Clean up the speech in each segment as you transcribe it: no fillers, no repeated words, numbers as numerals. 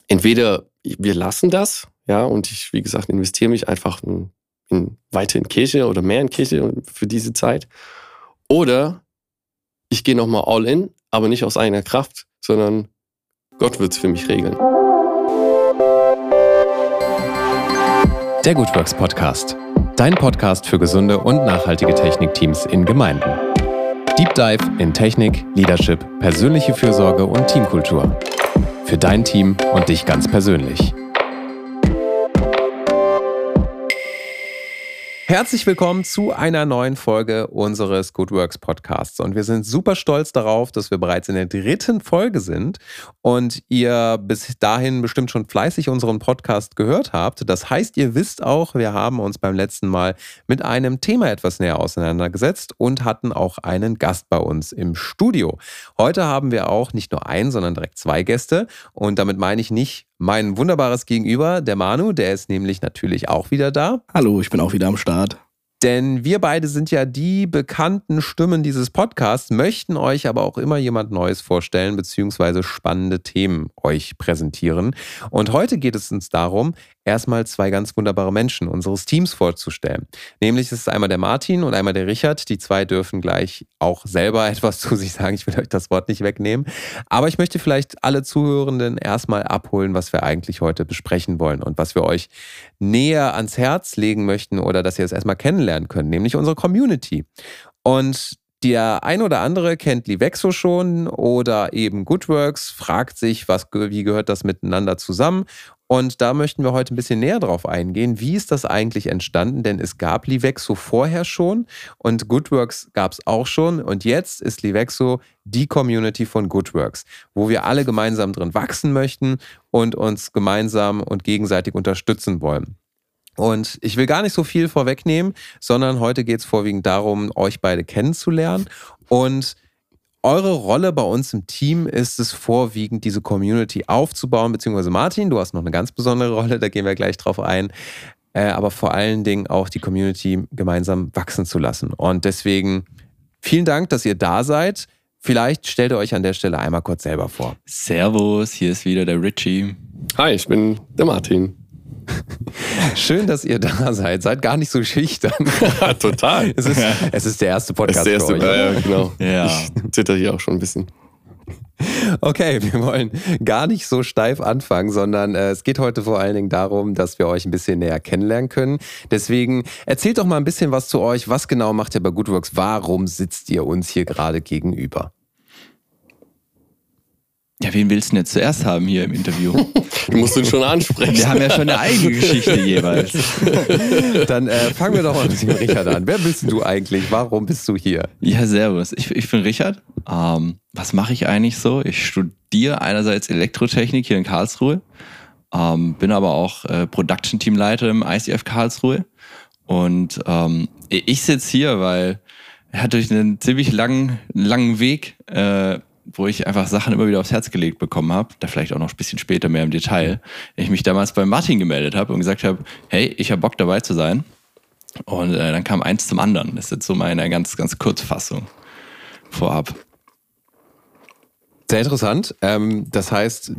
entweder wir lassen das, ja, und ich, wie gesagt, investiere mich einfach weiter in Kirche oder mehr in Kirche für diese Zeit. Oder ich gehe nochmal all in, aber nicht aus eigener Kraft, sondern Gott wird es für mich regeln. Der Goodworks Podcast. Dein Podcast für gesunde und nachhaltige Technikteams in Gemeinden. Deep Dive in Technik, Leadership, persönliche Fürsorge und Teamkultur. Für dein Team und dich ganz persönlich. Herzlich willkommen zu einer neuen Folge unseres Goodworks Podcasts. Und wir sind super stolz darauf, dass wir bereits in der 3. Folge sind und ihr bis dahin bestimmt schon fleißig unseren Podcast gehört habt. Das heißt, ihr wisst auch, wir haben uns beim letzten Mal mit einem Thema etwas näher auseinandergesetzt und hatten auch einen Gast bei uns im Studio. Heute haben wir auch nicht nur einen, sondern direkt 2 Gäste. Und damit meine ich nicht mein wunderbares Gegenüber, der Manu, der ist nämlich natürlich auch wieder da. Hallo, ich bin auch wieder am Start. Denn wir beide sind ja die bekannten Stimmen dieses Podcasts, möchten euch aber auch immer jemand Neues vorstellen bzw. spannende Themen euch präsentieren. Und heute geht es uns darum, erstmal 2 ganz wunderbare Menschen unseres Teams vorzustellen. Nämlich ist es einmal der Martin und einmal der Richard. Die 2 dürfen gleich auch selber etwas zu sich sagen. Ich will euch das Wort nicht wegnehmen. Aber ich möchte vielleicht alle Zuhörenden erstmal abholen, was wir eigentlich heute besprechen wollen und was wir euch näher ans Herz legen möchten oder dass ihr es erstmal kennenlernen könnt, nämlich unsere Community. Und der ein oder andere kennt Livexo schon oder eben Goodworks, fragt sich, wie gehört das miteinander zusammen? Und da möchten wir heute ein bisschen näher drauf eingehen. Wie ist das eigentlich entstanden? Denn es gab Livexo vorher schon und Goodworks gab es auch schon. Und jetzt ist Livexo die Community von Goodworks, wo wir alle gemeinsam drin wachsen möchten und uns gemeinsam und gegenseitig unterstützen wollen. Und ich will gar nicht so viel vorwegnehmen, sondern heute geht es vorwiegend darum, euch beide kennenzulernen. Und eure Rolle bei uns im Team ist es vorwiegend, diese Community aufzubauen, beziehungsweise Martin, du hast noch eine ganz besondere Rolle, da gehen wir gleich drauf ein, aber vor allen Dingen auch die Community gemeinsam wachsen zu lassen. Und deswegen vielen Dank, dass ihr da seid. Vielleicht stellt ihr euch an der Stelle einmal kurz selber vor. Servus, hier ist wieder der Richie. Hi, ich bin der Martin. Schön, dass ihr da seid. Seid gar nicht so schüchtern. Total. Es ist der erste Podcast für euch. Ja, genau. Ja. Ich zitter hier auch schon ein bisschen. Okay, wir wollen gar nicht so steif anfangen, sondern es geht heute vor allen Dingen darum, dass wir euch ein bisschen näher kennenlernen können. Deswegen erzählt doch mal ein bisschen was zu euch. Was genau macht ihr bei Goodworks? Warum sitzt ihr uns hier gerade gegenüber? Ja, wen willst du denn jetzt zuerst haben hier im Interview? Du musst ihn schon ansprechen. Wir haben ja schon eine eigene Geschichte jeweils. Dann fangen wir doch mal mit dem Richard an. Wer bist du eigentlich? Warum bist du hier? Ja, servus. Ich bin Richard. Was mache ich eigentlich so? Ich studiere einerseits Elektrotechnik hier in Karlsruhe, bin aber auch Production-Teamleiter im ICF Karlsruhe. Und ich sitze hier, weil er hat durch einen ziemlich langen Weg, wo ich einfach Sachen immer wieder aufs Herz gelegt bekommen habe, da vielleicht auch noch ein bisschen später mehr im Detail, ich mich damals bei Martin gemeldet habe und gesagt habe, hey, ich habe Bock dabei zu sein. Und dann kam eins zum anderen. Das ist jetzt so meine ganz, ganz Kurzfassung vorab. Sehr interessant. Das heißt,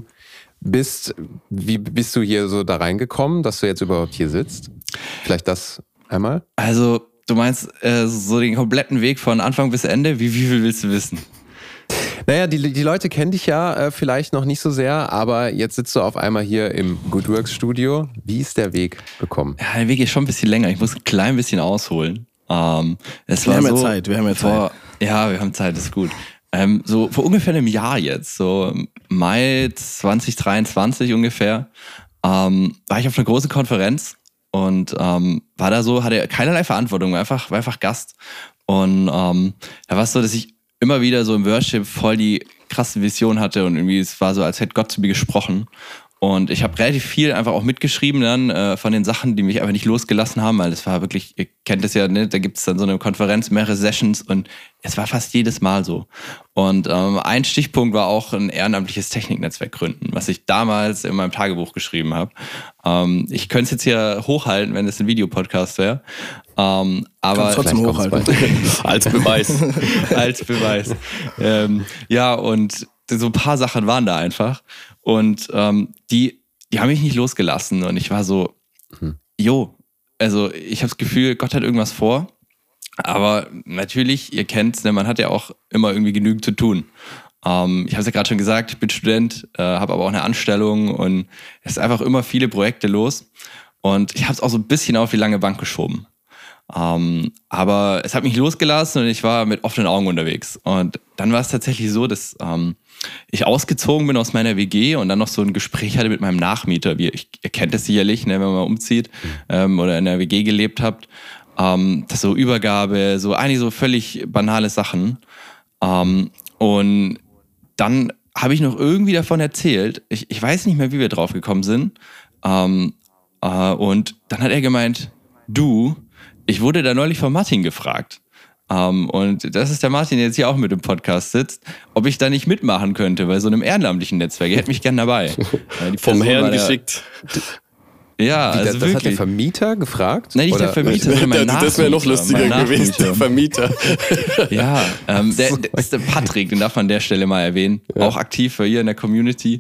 wie bist du hier so da reingekommen, dass du jetzt überhaupt hier sitzt? Vielleicht das einmal? Also, du meinst so den kompletten Weg von Anfang bis Ende? Wie viel willst du wissen? Naja, die Leute kennen dich ja vielleicht noch nicht so sehr, aber jetzt sitzt du auf einmal hier im Goodworks Studio. Wie ist der Weg gekommen? Ja, der Weg ist schon ein bisschen länger. Ich muss ein klein bisschen ausholen. Wir haben ja Zeit. Ja, wir haben Zeit, ist gut. So vor ungefähr einem Jahr jetzt, so Mai 2023 ungefähr, war ich auf einer großen Konferenz und war da so, hatte keinerlei Verantwortung, war einfach Gast. Und da war es so, dass ich immer wieder so im Worship voll die krasse Vision hatte und irgendwie es war so, als hätte Gott zu mir gesprochen. Und ich habe relativ viel einfach auch mitgeschrieben dann von den Sachen, die mich einfach nicht losgelassen haben, weil es war wirklich, ihr kennt es ja, ne? Da gibt es dann so eine Konferenz, mehrere Sessions und es war fast jedes Mal so. Und ein Stichpunkt war auch ein ehrenamtliches Techniknetzwerk gründen, was ich damals in meinem Tagebuch geschrieben habe. Ich könnte es jetzt hier hochhalten, wenn es ein Videopodcast wäre. Aber trotzdem hochhalten. Als Beweis. Als Beweis. Ja, und so ein paar Sachen waren da einfach. Und die haben mich nicht losgelassen. Und ich war so, also ich habe das Gefühl, Gott hat irgendwas vor. Aber natürlich, ihr kennt's, ne, man hat ja auch immer irgendwie genügend zu tun. Ich habe es ja gerade schon gesagt, ich bin Student, habe aber auch eine Anstellung und es ist einfach immer viele Projekte los. Und ich habe es auch so ein bisschen auf die lange Bank geschoben. Aber es hat mich losgelassen und ich war mit offenen Augen unterwegs. Und dann war es tatsächlich so, dass ich ausgezogen bin aus meiner WG und dann noch so ein Gespräch hatte mit meinem Nachmieter. Ihr kennt es sicherlich, ne, wenn man umzieht oder in der WG gelebt habt. Das so Übergabe, so eigentlich so völlig banale Sachen. Und dann habe ich noch irgendwie davon erzählt. Ich weiß nicht mehr, wie wir drauf gekommen sind. Und dann hat er gemeint, du, ich wurde da neulich von Martin gefragt. Und das ist der Martin, der jetzt hier auch mit im Podcast sitzt, ob ich da nicht mitmachen könnte bei so einem ehrenamtlichen Netzwerk. Er hätte mich gern dabei. Vom Herrn geschickt. Ja, also das wirklich. Hat der Vermieter gefragt? Nein, nicht der Vermieter, sondern mein Nachmieter. Das wäre noch lustiger gewesen, der Vermieter. Ja, der ist der Patrick, den darf man an der Stelle mal erwähnen. Ja. Auch aktiv hier in der Community.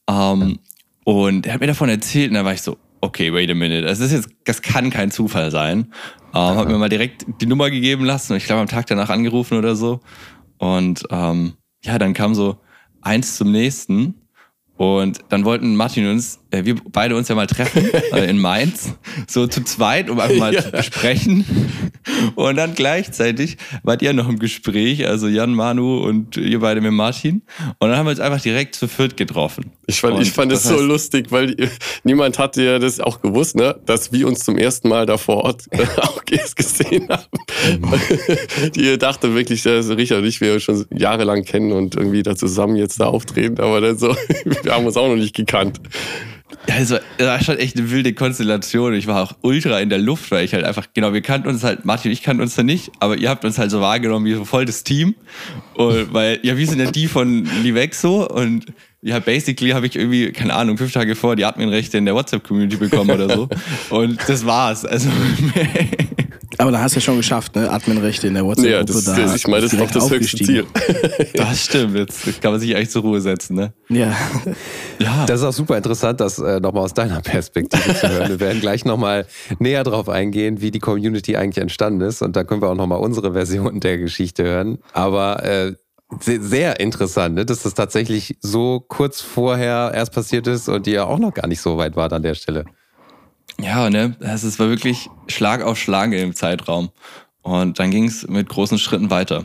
Und er hat mir davon erzählt und da war ich so, okay, wait a minute. Das kann kein Zufall sein. Hat mir mal direkt die Nummer gegeben lassen und ich glaube am Tag danach angerufen oder so. Und dann kam so eins zum nächsten. Und dann wollten Martin und wir beide uns ja mal treffen in Mainz, so zu zweit, um einfach mal zu besprechen. Und dann gleichzeitig wart ihr noch im Gespräch, also Jan, Manu und ihr beide mit Martin. Und dann haben wir uns einfach direkt zu viert getroffen. Ich fand es so lustig, weil niemand hatte ja das auch gewusst, ne, dass wir uns zum ersten Mal da vor Ort auch gesehen haben. Die dachte wirklich, dass Richard und ich wir schon jahrelang kennen und irgendwie da zusammen jetzt da auftreten, aber dann so, wir haben uns auch noch nicht gekannt. Ja, also, das war schon echt eine wilde Konstellation. Ich war auch ultra in der Luft, weil ich halt einfach, genau, wir kannten uns halt, Martin und ich kannten uns da nicht, aber ihr habt uns halt so wahrgenommen wie so voll das Team. Und weil, ja, wir sind ja die von Livexo und ja, basically habe ich irgendwie, keine Ahnung, 5 Tage vor die Adminrechte in der WhatsApp-Community bekommen oder so. Und das war's. Also, aber da hast du ja schon geschafft, ne? Adminrechte in der WhatsApp-Gruppe. Ja, ich meine, das ist doch das höchste Ziel. Das stimmt, jetzt kann man sich eigentlich zur Ruhe setzen, ne? Ja. Das ist auch super interessant, das nochmal aus deiner Perspektive zu hören. Wir werden gleich nochmal näher drauf eingehen, wie die Community eigentlich entstanden ist. Und da können wir auch nochmal unsere Version der Geschichte hören. Aber sehr interessant, ne? Dass das tatsächlich so kurz vorher erst passiert ist und ihr auch noch gar nicht so weit wart an der Stelle. Ja, ne, es war wirklich Schlag auf Schlag im Zeitraum. Und dann ging es mit großen Schritten weiter.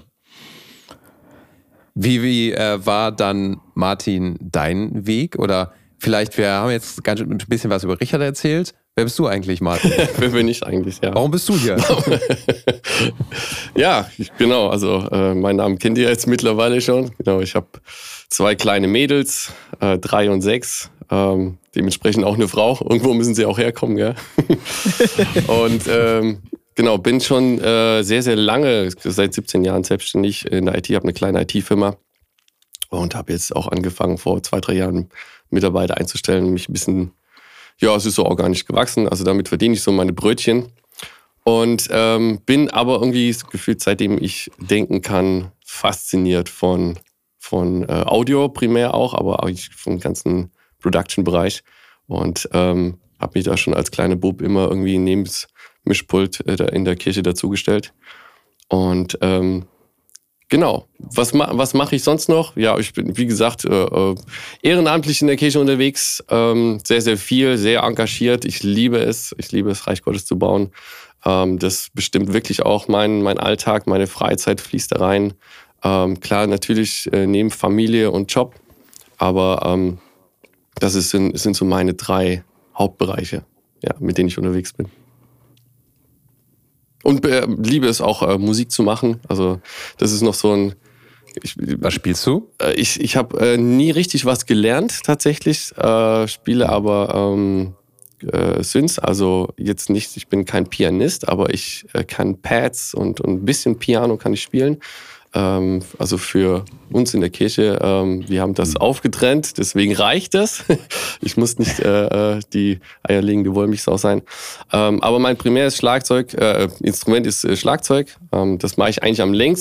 Wie war dann, Martin, dein Weg? Oder vielleicht, wir haben jetzt ganz ein bisschen was über Richard erzählt. Wer bist du eigentlich, Martin? Wer bin ich eigentlich, ja. Warum bist du hier? Ja, genau, also meinen Namen kennt ihr jetzt mittlerweile schon. Genau, ich habe 2 kleine Mädels, 3 und 6. Dementsprechend auch eine Frau. Irgendwo müssen sie auch herkommen, gell? Und genau, bin schon sehr, sehr lange, seit 17 Jahren selbstständig in der IT, habe eine kleine IT-Firma und habe jetzt auch angefangen, vor 2-3 Jahren Mitarbeiter einzustellen, mich ein bisschen, ja, es ist so organisch gewachsen, also damit verdiene ich so meine Brötchen und bin aber irgendwie gefühlt, seitdem ich denken kann, fasziniert von Audio primär auch, aber auch vom ganzen Production-Bereich und habe mich da schon als kleiner Bub immer irgendwie neben das Mischpult in der Kirche dazugestellt. Und genau, was mache ich sonst noch? Ja, ich bin, wie gesagt, ehrenamtlich in der Kirche unterwegs, sehr, sehr viel, sehr engagiert. Ich liebe es, Reich Gottes zu bauen. Das bestimmt wirklich auch mein Alltag, meine Freizeit fließt da rein. Klar, natürlich neben Familie und Job, aber das sind so meine 3 Hauptbereiche, ja, mit denen ich unterwegs bin. Und liebe es auch, Musik zu machen. Also das ist noch so ein... Was spielst du? Ich habe nie richtig was gelernt tatsächlich, spiele aber Synths, also jetzt nicht, ich bin kein Pianist, aber ich kann Pads und ein bisschen Piano kann ich spielen. Also für uns in der Kirche, wir haben das aufgetrennt, deswegen reicht das. Ich muss nicht die eierlegende Wollmilchsau sein. Aber mein primäres Instrument ist Schlagzeug. Das mache ich eigentlich am längsten.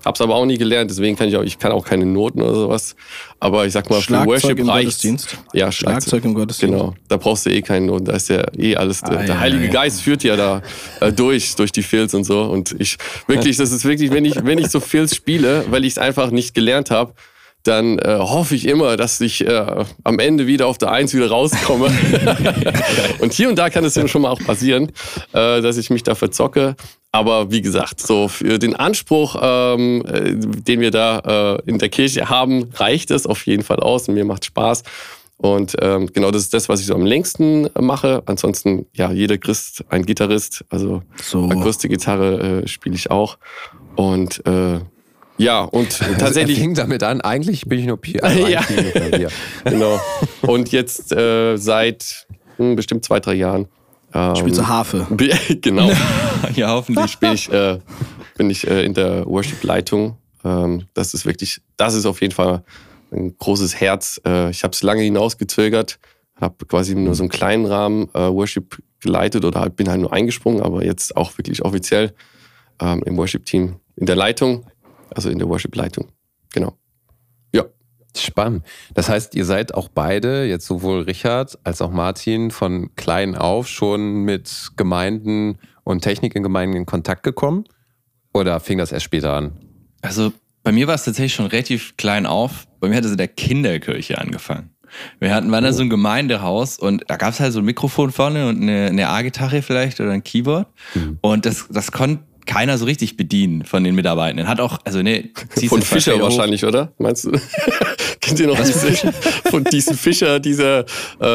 Hab's aber auch nie gelernt, deswegen ich kann auch keine Noten oder sowas. Aber ich sag mal, für Schlagzeug Worship reicht's. Ja, Schlagzeug im Gottesdienst. Genau, da brauchst du keine Noten, da ist ja alles, der Heilige Geist führt ja da durch die Fills und so. Und das ist wirklich, wenn ich so Fills spiele, weil ich es einfach nicht gelernt habe, dann hoffe ich immer, dass ich am Ende wieder auf der 1 wieder rauskomme. Und hier und da kann es schon mal auch passieren, dass ich mich da verzocke. Aber wie gesagt, so für den Anspruch, den wir da in der Kirche haben, reicht es auf jeden Fall aus und mir macht Spaß. Und genau, das ist das, was ich so am längsten mache. Ansonsten, ja, jeder Christ ein Gitarrist, also Akustikgitarre spiele ich auch. Und ja, und tatsächlich. Fing damit an, eigentlich bin ich nur Pier. Ja, genau. Und jetzt seit bestimmt 2-3 Jahren. Spielst du Harfe? Genau. Ja, hoffentlich. Bin ich in der Worship-Leitung. Das ist auf jeden Fall ein großes Herz. Ich habe es lange hinausgezögert, habe quasi nur so einen kleinen Rahmen Worship geleitet oder bin halt nur eingesprungen, aber jetzt auch wirklich offiziell im Worship-Team in der Leitung. Also in der Worship-Leitung. Genau. Ja. Spannend. Das heißt, ihr seid auch beide, jetzt sowohl Richard als auch Martin, von klein auf schon mit Gemeinden und Technik in Gemeinden in Kontakt gekommen? Oder fing das erst später an? Also bei mir war es tatsächlich schon relativ klein auf. Bei mir hat es in der Kinderkirche angefangen. waren da so ein Gemeindehaus und da gab es halt so ein Mikrofon vorne und eine A-Gitarre vielleicht oder ein Keyboard. Und das konnte keiner so richtig bedienen von den Mitarbeitenden. Hat auch, also von Fischer wahrscheinlich, oder? Meinst du? Kennt ihr noch von diesem Fischer, diese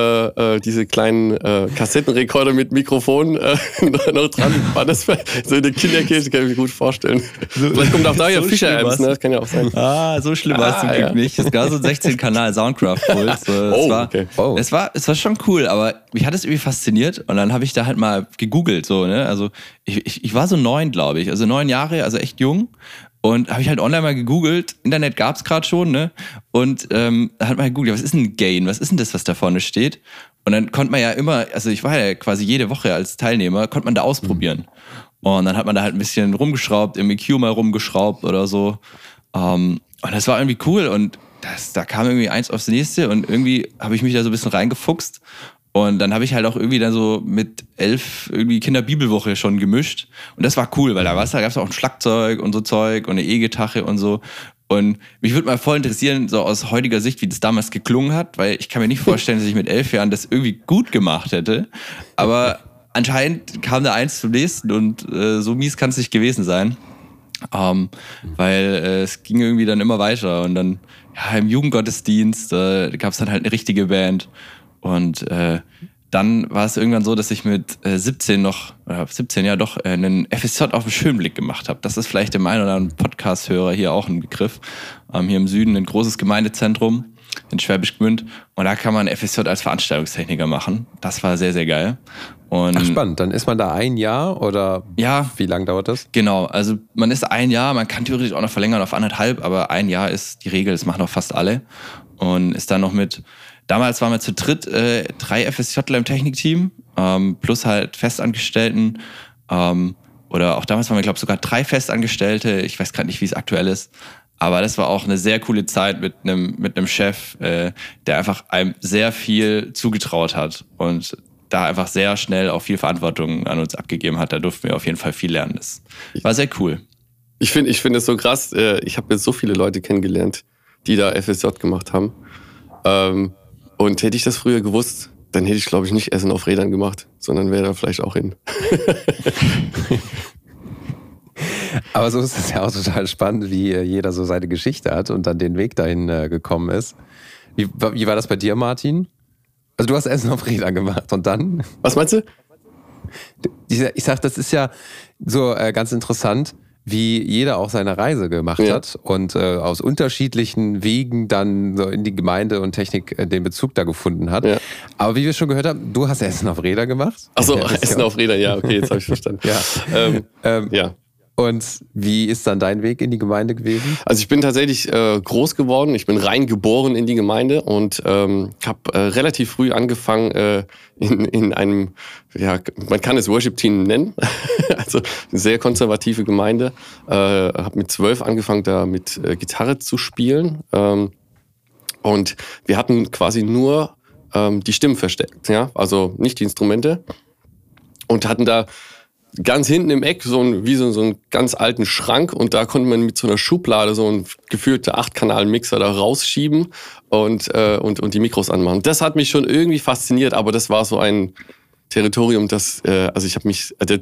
kleinen Kassettenrekorder mit Mikrofon noch dran? War das so in der Kinderkirche, kann ich mir gut vorstellen. Vielleicht kommt auch da ja Fischer-Apps, ne? Das kann ja auch sein. So schlimm war es zum Glück nicht. Es gab so ein 16-Kanal Soundcraft-Puls. Es war schon cool, aber mich hat es irgendwie fasziniert und dann habe ich da halt mal gegoogelt, so, ne? Also ich war so 9, glaube ich, also 9 Jahre, also echt jung. Und habe ich halt online mal gegoogelt, Internet gab es gerade schon, ne? Und da hat man halt gegoogelt, was ist ein Gain, was ist denn das, was da vorne steht? Und dann konnte man ja immer, also ich war ja quasi jede Woche als Teilnehmer, konnte man da ausprobieren. Und dann hat man da halt ein bisschen rumgeschraubt, im EQ mal rumgeschraubt oder so. Und das war irgendwie cool und da kam irgendwie eins aufs nächste und irgendwie habe ich mich da so ein bisschen reingefuchst. Und dann habe ich halt auch irgendwie dann so mit 11 irgendwie Kinderbibelwoche schon gemischt. Und das war cool, weil da gab es auch ein Schlagzeug und so Zeug und eine E-Gitarre und so. Und mich würde mal voll interessieren, so aus heutiger Sicht, wie das damals geklungen hat, weil ich kann mir nicht vorstellen, dass ich mit 11 Jahren das irgendwie gut gemacht hätte. Aber anscheinend kam da eins zum nächsten und so mies kann es nicht gewesen sein. Weil es ging irgendwie dann immer weiter. Und dann im Jugendgottesdienst gab es dann halt eine richtige Band. Und dann war es irgendwann so, dass ich mit 17 einen FSJ auf den Schönblick gemacht habe. Das ist vielleicht dem einen oder anderen Podcast-Hörer hier auch ein Begriff. Hier im Süden ein großes Gemeindezentrum in Schwäbisch Gmünd. Und da kann man FSJ als Veranstaltungstechniker machen. Das war sehr, sehr geil. Und spannend. Dann ist man da 1 Jahr oder wie lange dauert das? Genau, also man ist 1 Jahr, man kann theoretisch auch noch verlängern auf 1,5, aber 1 Jahr ist die Regel, das machen auch fast alle. Und ist dann noch damals waren wir zu dritt 3 FSJler im Technikteam, plus halt Festangestellten. Oder auch damals waren wir, glaube ich, sogar 3 Festangestellte. Ich weiß gerade nicht, wie es aktuell ist. Aber das war auch eine sehr coole Zeit mit einem Chef, der einfach einem sehr viel zugetraut hat und da einfach sehr schnell auch viel Verantwortung an uns abgegeben hat. Da durften wir auf jeden Fall viel lernen. Das war sehr cool. Ich finde es so krass. Ich habe jetzt so viele Leute kennengelernt, die da FSJ gemacht haben. Und hätte ich das früher gewusst, dann hätte ich, glaube ich, nicht Essen auf Rädern gemacht, sondern wäre da vielleicht auch hin. Aber so ist es ja auch total spannend, wie jeder so seine Geschichte hat und dann den Weg dahin gekommen ist. Wie war das bei dir, Martin? Also du hast Essen auf Rädern gemacht und dann? Was meinst du? Ich sag, das ist ja so ganz interessant, wie jeder auch seine Reise gemacht hat und aus unterschiedlichen Wegen dann so in die Gemeinde und Technik den Bezug da gefunden hat. Ja. Aber wie wir schon gehört haben, du hast Essen auf Rädern gemacht. Achso, Essen auf Rädern, ja, okay, jetzt habe ich verstanden. Ja. Und wie ist dann dein Weg in die Gemeinde gewesen? Also ich bin tatsächlich groß geworden. Ich bin rein geboren in die Gemeinde und habe relativ früh angefangen in einem, ja, man kann es Worship-Team nennen, also eine sehr konservative Gemeinde. Habe mit 12 angefangen, da mit Gitarre zu spielen. Und wir hatten quasi nur die Stimmen verstärkt, ja, also nicht die Instrumente. Und hatten da ganz hinten im Eck so einen ganz alten Schrank und da konnte man mit so einer Schublade so einen gefühlten 8-Kanal-Mixer da rausschieben und die Mikros anmachen. Das hat mich schon irgendwie fasziniert, aber das war so ein Territorium, das, also ich habe mich, der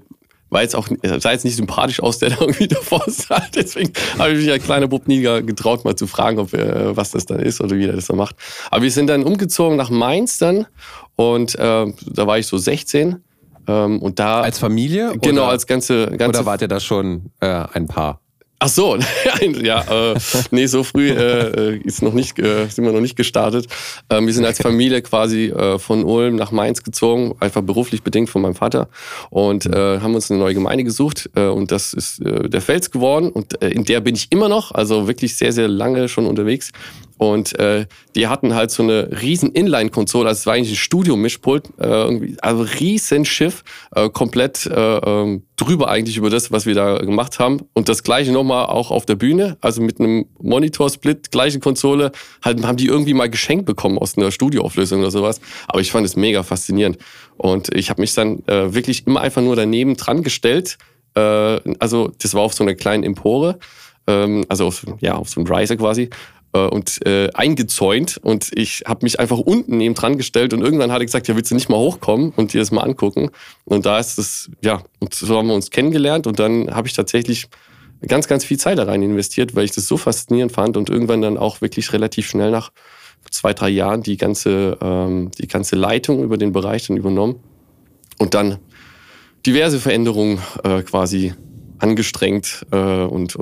sah jetzt nicht sympathisch aus, der da irgendwie davor saß. Deswegen habe ich mich als kleiner Bub nie getraut, mal zu fragen, was das dann ist oder wie der das dann macht. Aber wir sind dann umgezogen nach Mainz dann und da war ich so 16. Und da, als Familie? Genau, oder, als ganze oder wart ihr da schon ein Paar? Ach so, ja, nee, so früh sind wir noch nicht gestartet. Wir sind als Familie quasi von Ulm nach Mainz gezogen, einfach beruflich bedingt von meinem Vater und haben uns eine neue Gemeinde gesucht und das ist der Fels geworden und in der bin ich immer noch, also wirklich sehr, sehr lange schon unterwegs. Und die hatten halt so eine riesen Inline-Konsole, also es war eigentlich ein Studio-Mischpult, also riesen Schiff, komplett drüber eigentlich über das, was wir da gemacht haben. Und das gleiche nochmal auch auf der Bühne, also mit einem Monitor-Split, gleiche Konsole, halt haben die irgendwie mal geschenkt bekommen aus einer Studioauflösung oder sowas. Aber ich fand es mega faszinierend. Und ich habe mich dann wirklich immer einfach nur daneben dran gestellt. Also das war auf so einer kleinen Empore, also auf so einem Riser quasi. Und eingezäunt und ich habe mich einfach unten neben dran gestellt und irgendwann hat er gesagt, ja, willst du nicht mal hochkommen und dir das mal angucken? Und da ist es, ja, und so haben wir uns kennengelernt und dann habe ich tatsächlich ganz, ganz viel Zeit da rein investiert, weil ich das so faszinierend fand und irgendwann dann auch wirklich relativ schnell nach 2-3 Jahren die ganze Leitung über den Bereich dann übernommen und dann diverse Veränderungen quasi angestrengt und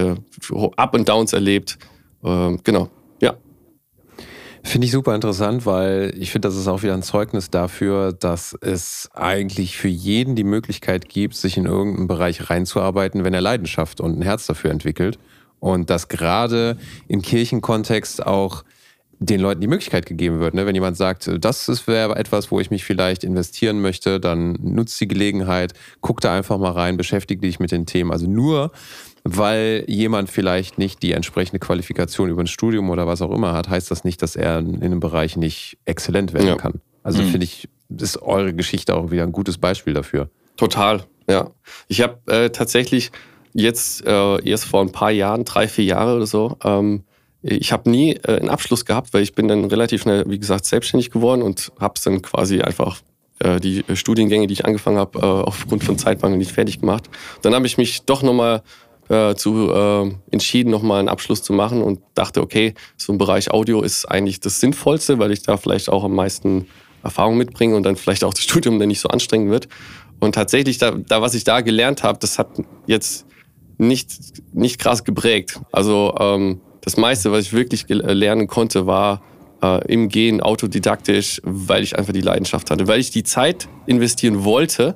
Up and Downs erlebt. Genau, ja. Finde ich super interessant, weil ich finde, das ist auch wieder ein Zeugnis dafür, dass es eigentlich für jeden die Möglichkeit gibt, sich in irgendeinen Bereich reinzuarbeiten, wenn er Leidenschaft und ein Herz dafür entwickelt. Und dass gerade im Kirchenkontext auch den Leuten die Möglichkeit gegeben wird. Ne? Wenn jemand sagt, das wäre etwas, wo ich mich vielleicht investieren möchte, dann nutzt die Gelegenheit, guck da einfach mal rein, beschäftige dich mit den Themen. Also nur weil jemand vielleicht nicht die entsprechende Qualifikation über ein Studium oder was auch immer hat, heißt das nicht, dass er in einem Bereich nicht exzellent werden kann. Also finde ich, ist eure Geschichte auch wieder ein gutes Beispiel dafür. Total, ja. Ich habe tatsächlich jetzt erst vor ein paar Jahren, 3-4 Jahre oder so, ich habe nie einen Abschluss gehabt, weil ich bin dann relativ schnell, wie gesagt, selbstständig geworden und habe es dann quasi einfach die Studiengänge, die ich angefangen habe, aufgrund von Zeitmangel nicht fertig gemacht. Dann habe ich mich doch nochmal entschieden, nochmal einen Abschluss zu machen und dachte, okay, so ein Bereich Audio ist eigentlich das Sinnvollste, weil ich da vielleicht auch am meisten Erfahrung mitbringe und dann vielleicht auch das Studium dann nicht so anstrengend wird. Und tatsächlich, da was ich da gelernt habe, das hat jetzt nicht krass geprägt. Also das meiste, was ich wirklich lernen konnte, war im Gehen autodidaktisch, weil ich einfach die Leidenschaft hatte, weil ich die Zeit investieren wollte.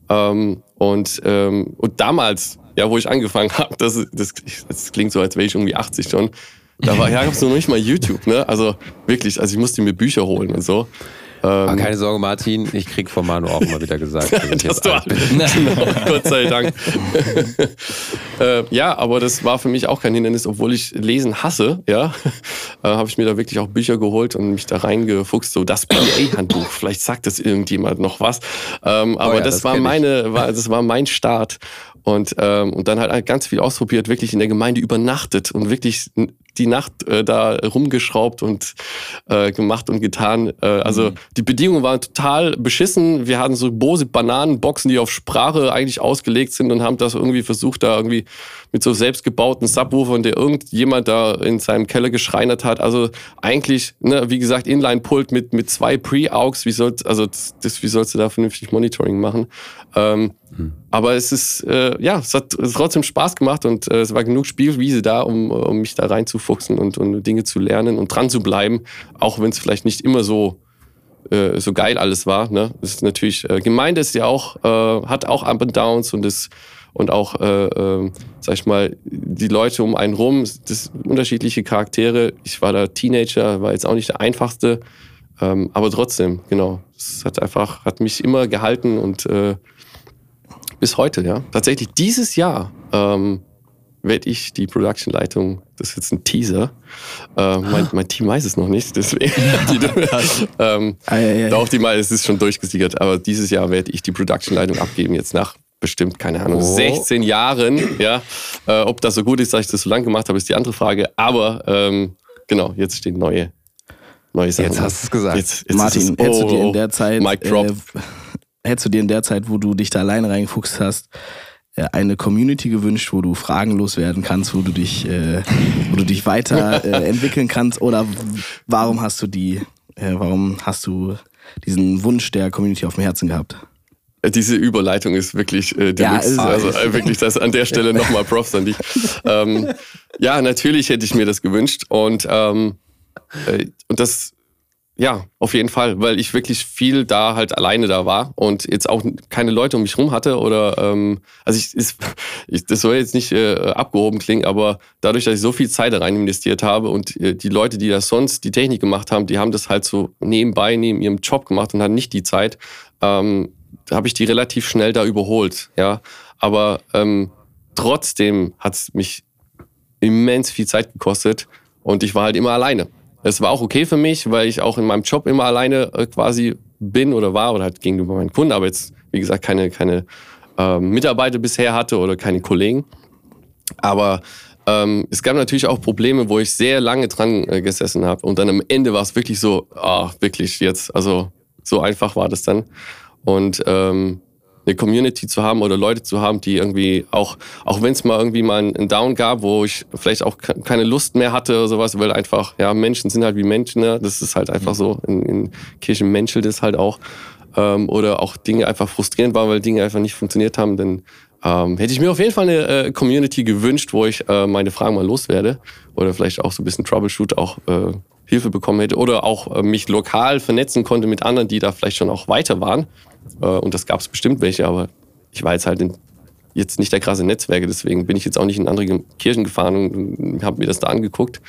Und damals, ja, wo ich angefangen habe, das klingt so, als wäre ich irgendwie 80 schon. Da gab es noch nicht mal YouTube, ne? Also wirklich, ich musste mir Bücher holen und so. Keine Sorge, Martin, ich krieg von Manu auch immer wieder gesagt, dass ich jetzt alt bin. Genau, Gott sei Dank. Ja, aber das war für mich auch kein Hindernis, obwohl ich Lesen hasse, ja, habe ich mir da wirklich auch Bücher geholt und mich da reingefuchst, so das PA-Handbuch, vielleicht sagt das irgendjemand noch was. Aber ja, das war mein Start. Und dann halt ganz viel ausprobiert, wirklich in der Gemeinde übernachtet und wirklich die Nacht da rumgeschraubt und gemacht und getan. Also die Bedingungen waren total beschissen. Wir hatten so Bose Bananenboxen, die auf Sprache eigentlich ausgelegt sind und haben das irgendwie versucht, da irgendwie mit so selbstgebauten Subwoofern, der irgendjemand da in seinem Keller geschreinert hat. Also eigentlich, ne, wie gesagt, Inline-Pult mit 2 Pre-Augs. Wie sollst du da vernünftig Monitoring machen? Aber es hat trotzdem Spaß gemacht und es war genug Spielwiese da, um mich da reinzufuchsen und Dinge zu lernen und dran zu bleiben, auch wenn es vielleicht nicht immer so geil alles war. Ne? Das ist natürlich, Gemeinde ist ja auch, hat auch Up and Downs und und auch, sag ich mal, die Leute um einen rum, das unterschiedliche Charaktere. Ich war da Teenager, war jetzt auch nicht der einfachste, aber trotzdem, genau. Es hat mich immer gehalten und bis heute, ja. Tatsächlich dieses Jahr werde ich die Production-Leitung, das ist jetzt ein Teaser, mein Team weiß es noch nicht, deswegen, es ist schon durchgesickert, aber dieses Jahr werde ich die Production-Leitung abgeben, jetzt nach bestimmt, keine Ahnung, 16 Jahren, ja. Ob das so gut ist, dass ich das so lange gemacht habe, ist die andere Frage, aber genau, jetzt stehen neue Sachen. Jetzt hast du es gesagt. Jetzt Martin, hättest du dir in der Zeit, hättest du dir in der Zeit, wo du dich da alleine reingefuchst hast, eine Community gewünscht, wo du fragenlos werden kannst, wo du dich weiter entwickeln kannst, oder warum hast du diesen Wunsch der Community auf dem Herzen gehabt? Diese Überleitung ist wirklich Deluxe. Also wirklich das an der Stelle nochmal Props an dich. Ja, natürlich hätte ich mir das gewünscht und das, ja, auf jeden Fall, weil ich wirklich viel da halt alleine da war und jetzt auch keine Leute um mich rum hatte oder, das soll jetzt nicht abgehoben klingen, aber dadurch, dass ich so viel Zeit da rein investiert habe und die Leute, die das sonst die Technik gemacht haben, die haben das halt so nebenbei, neben ihrem Job gemacht und hatten nicht die Zeit, habe ich die relativ schnell da überholt, ja, aber trotzdem hat es mich immens viel Zeit gekostet und ich war halt immer alleine. Das war auch okay für mich, weil ich auch in meinem Job immer alleine quasi bin oder war oder halt gegenüber meinen Kunden, aber jetzt, wie gesagt, keine Mitarbeiter bisher hatte oder keine Kollegen. Aber es gab natürlich auch Probleme, wo ich sehr lange dran gesessen habe und dann am Ende war es wirklich so, wirklich jetzt, also so einfach war das dann. Und eine Community zu haben oder Leute zu haben, die irgendwie auch wenn es mal irgendwie mal einen Down gab, wo ich vielleicht auch keine Lust mehr hatte oder sowas, weil einfach, ja, Menschen sind halt wie Menschen, ne? Das ist halt einfach so, in Kirchen menschelt es halt auch. Oder auch Dinge einfach frustrierend waren, weil Dinge einfach nicht funktioniert haben, dann hätte ich mir auf jeden Fall eine Community gewünscht, wo ich meine Fragen mal loswerde oder vielleicht auch so ein bisschen Troubleshoot, auch Hilfe bekommen hätte oder auch mich lokal vernetzen konnte mit anderen, die da vielleicht schon auch weiter waren. Und das gab es bestimmt welche, aber ich war jetzt halt jetzt nicht der krasse Netzwerke, deswegen bin ich jetzt auch nicht in andere Kirchen gefahren und habe mir das da angeguckt.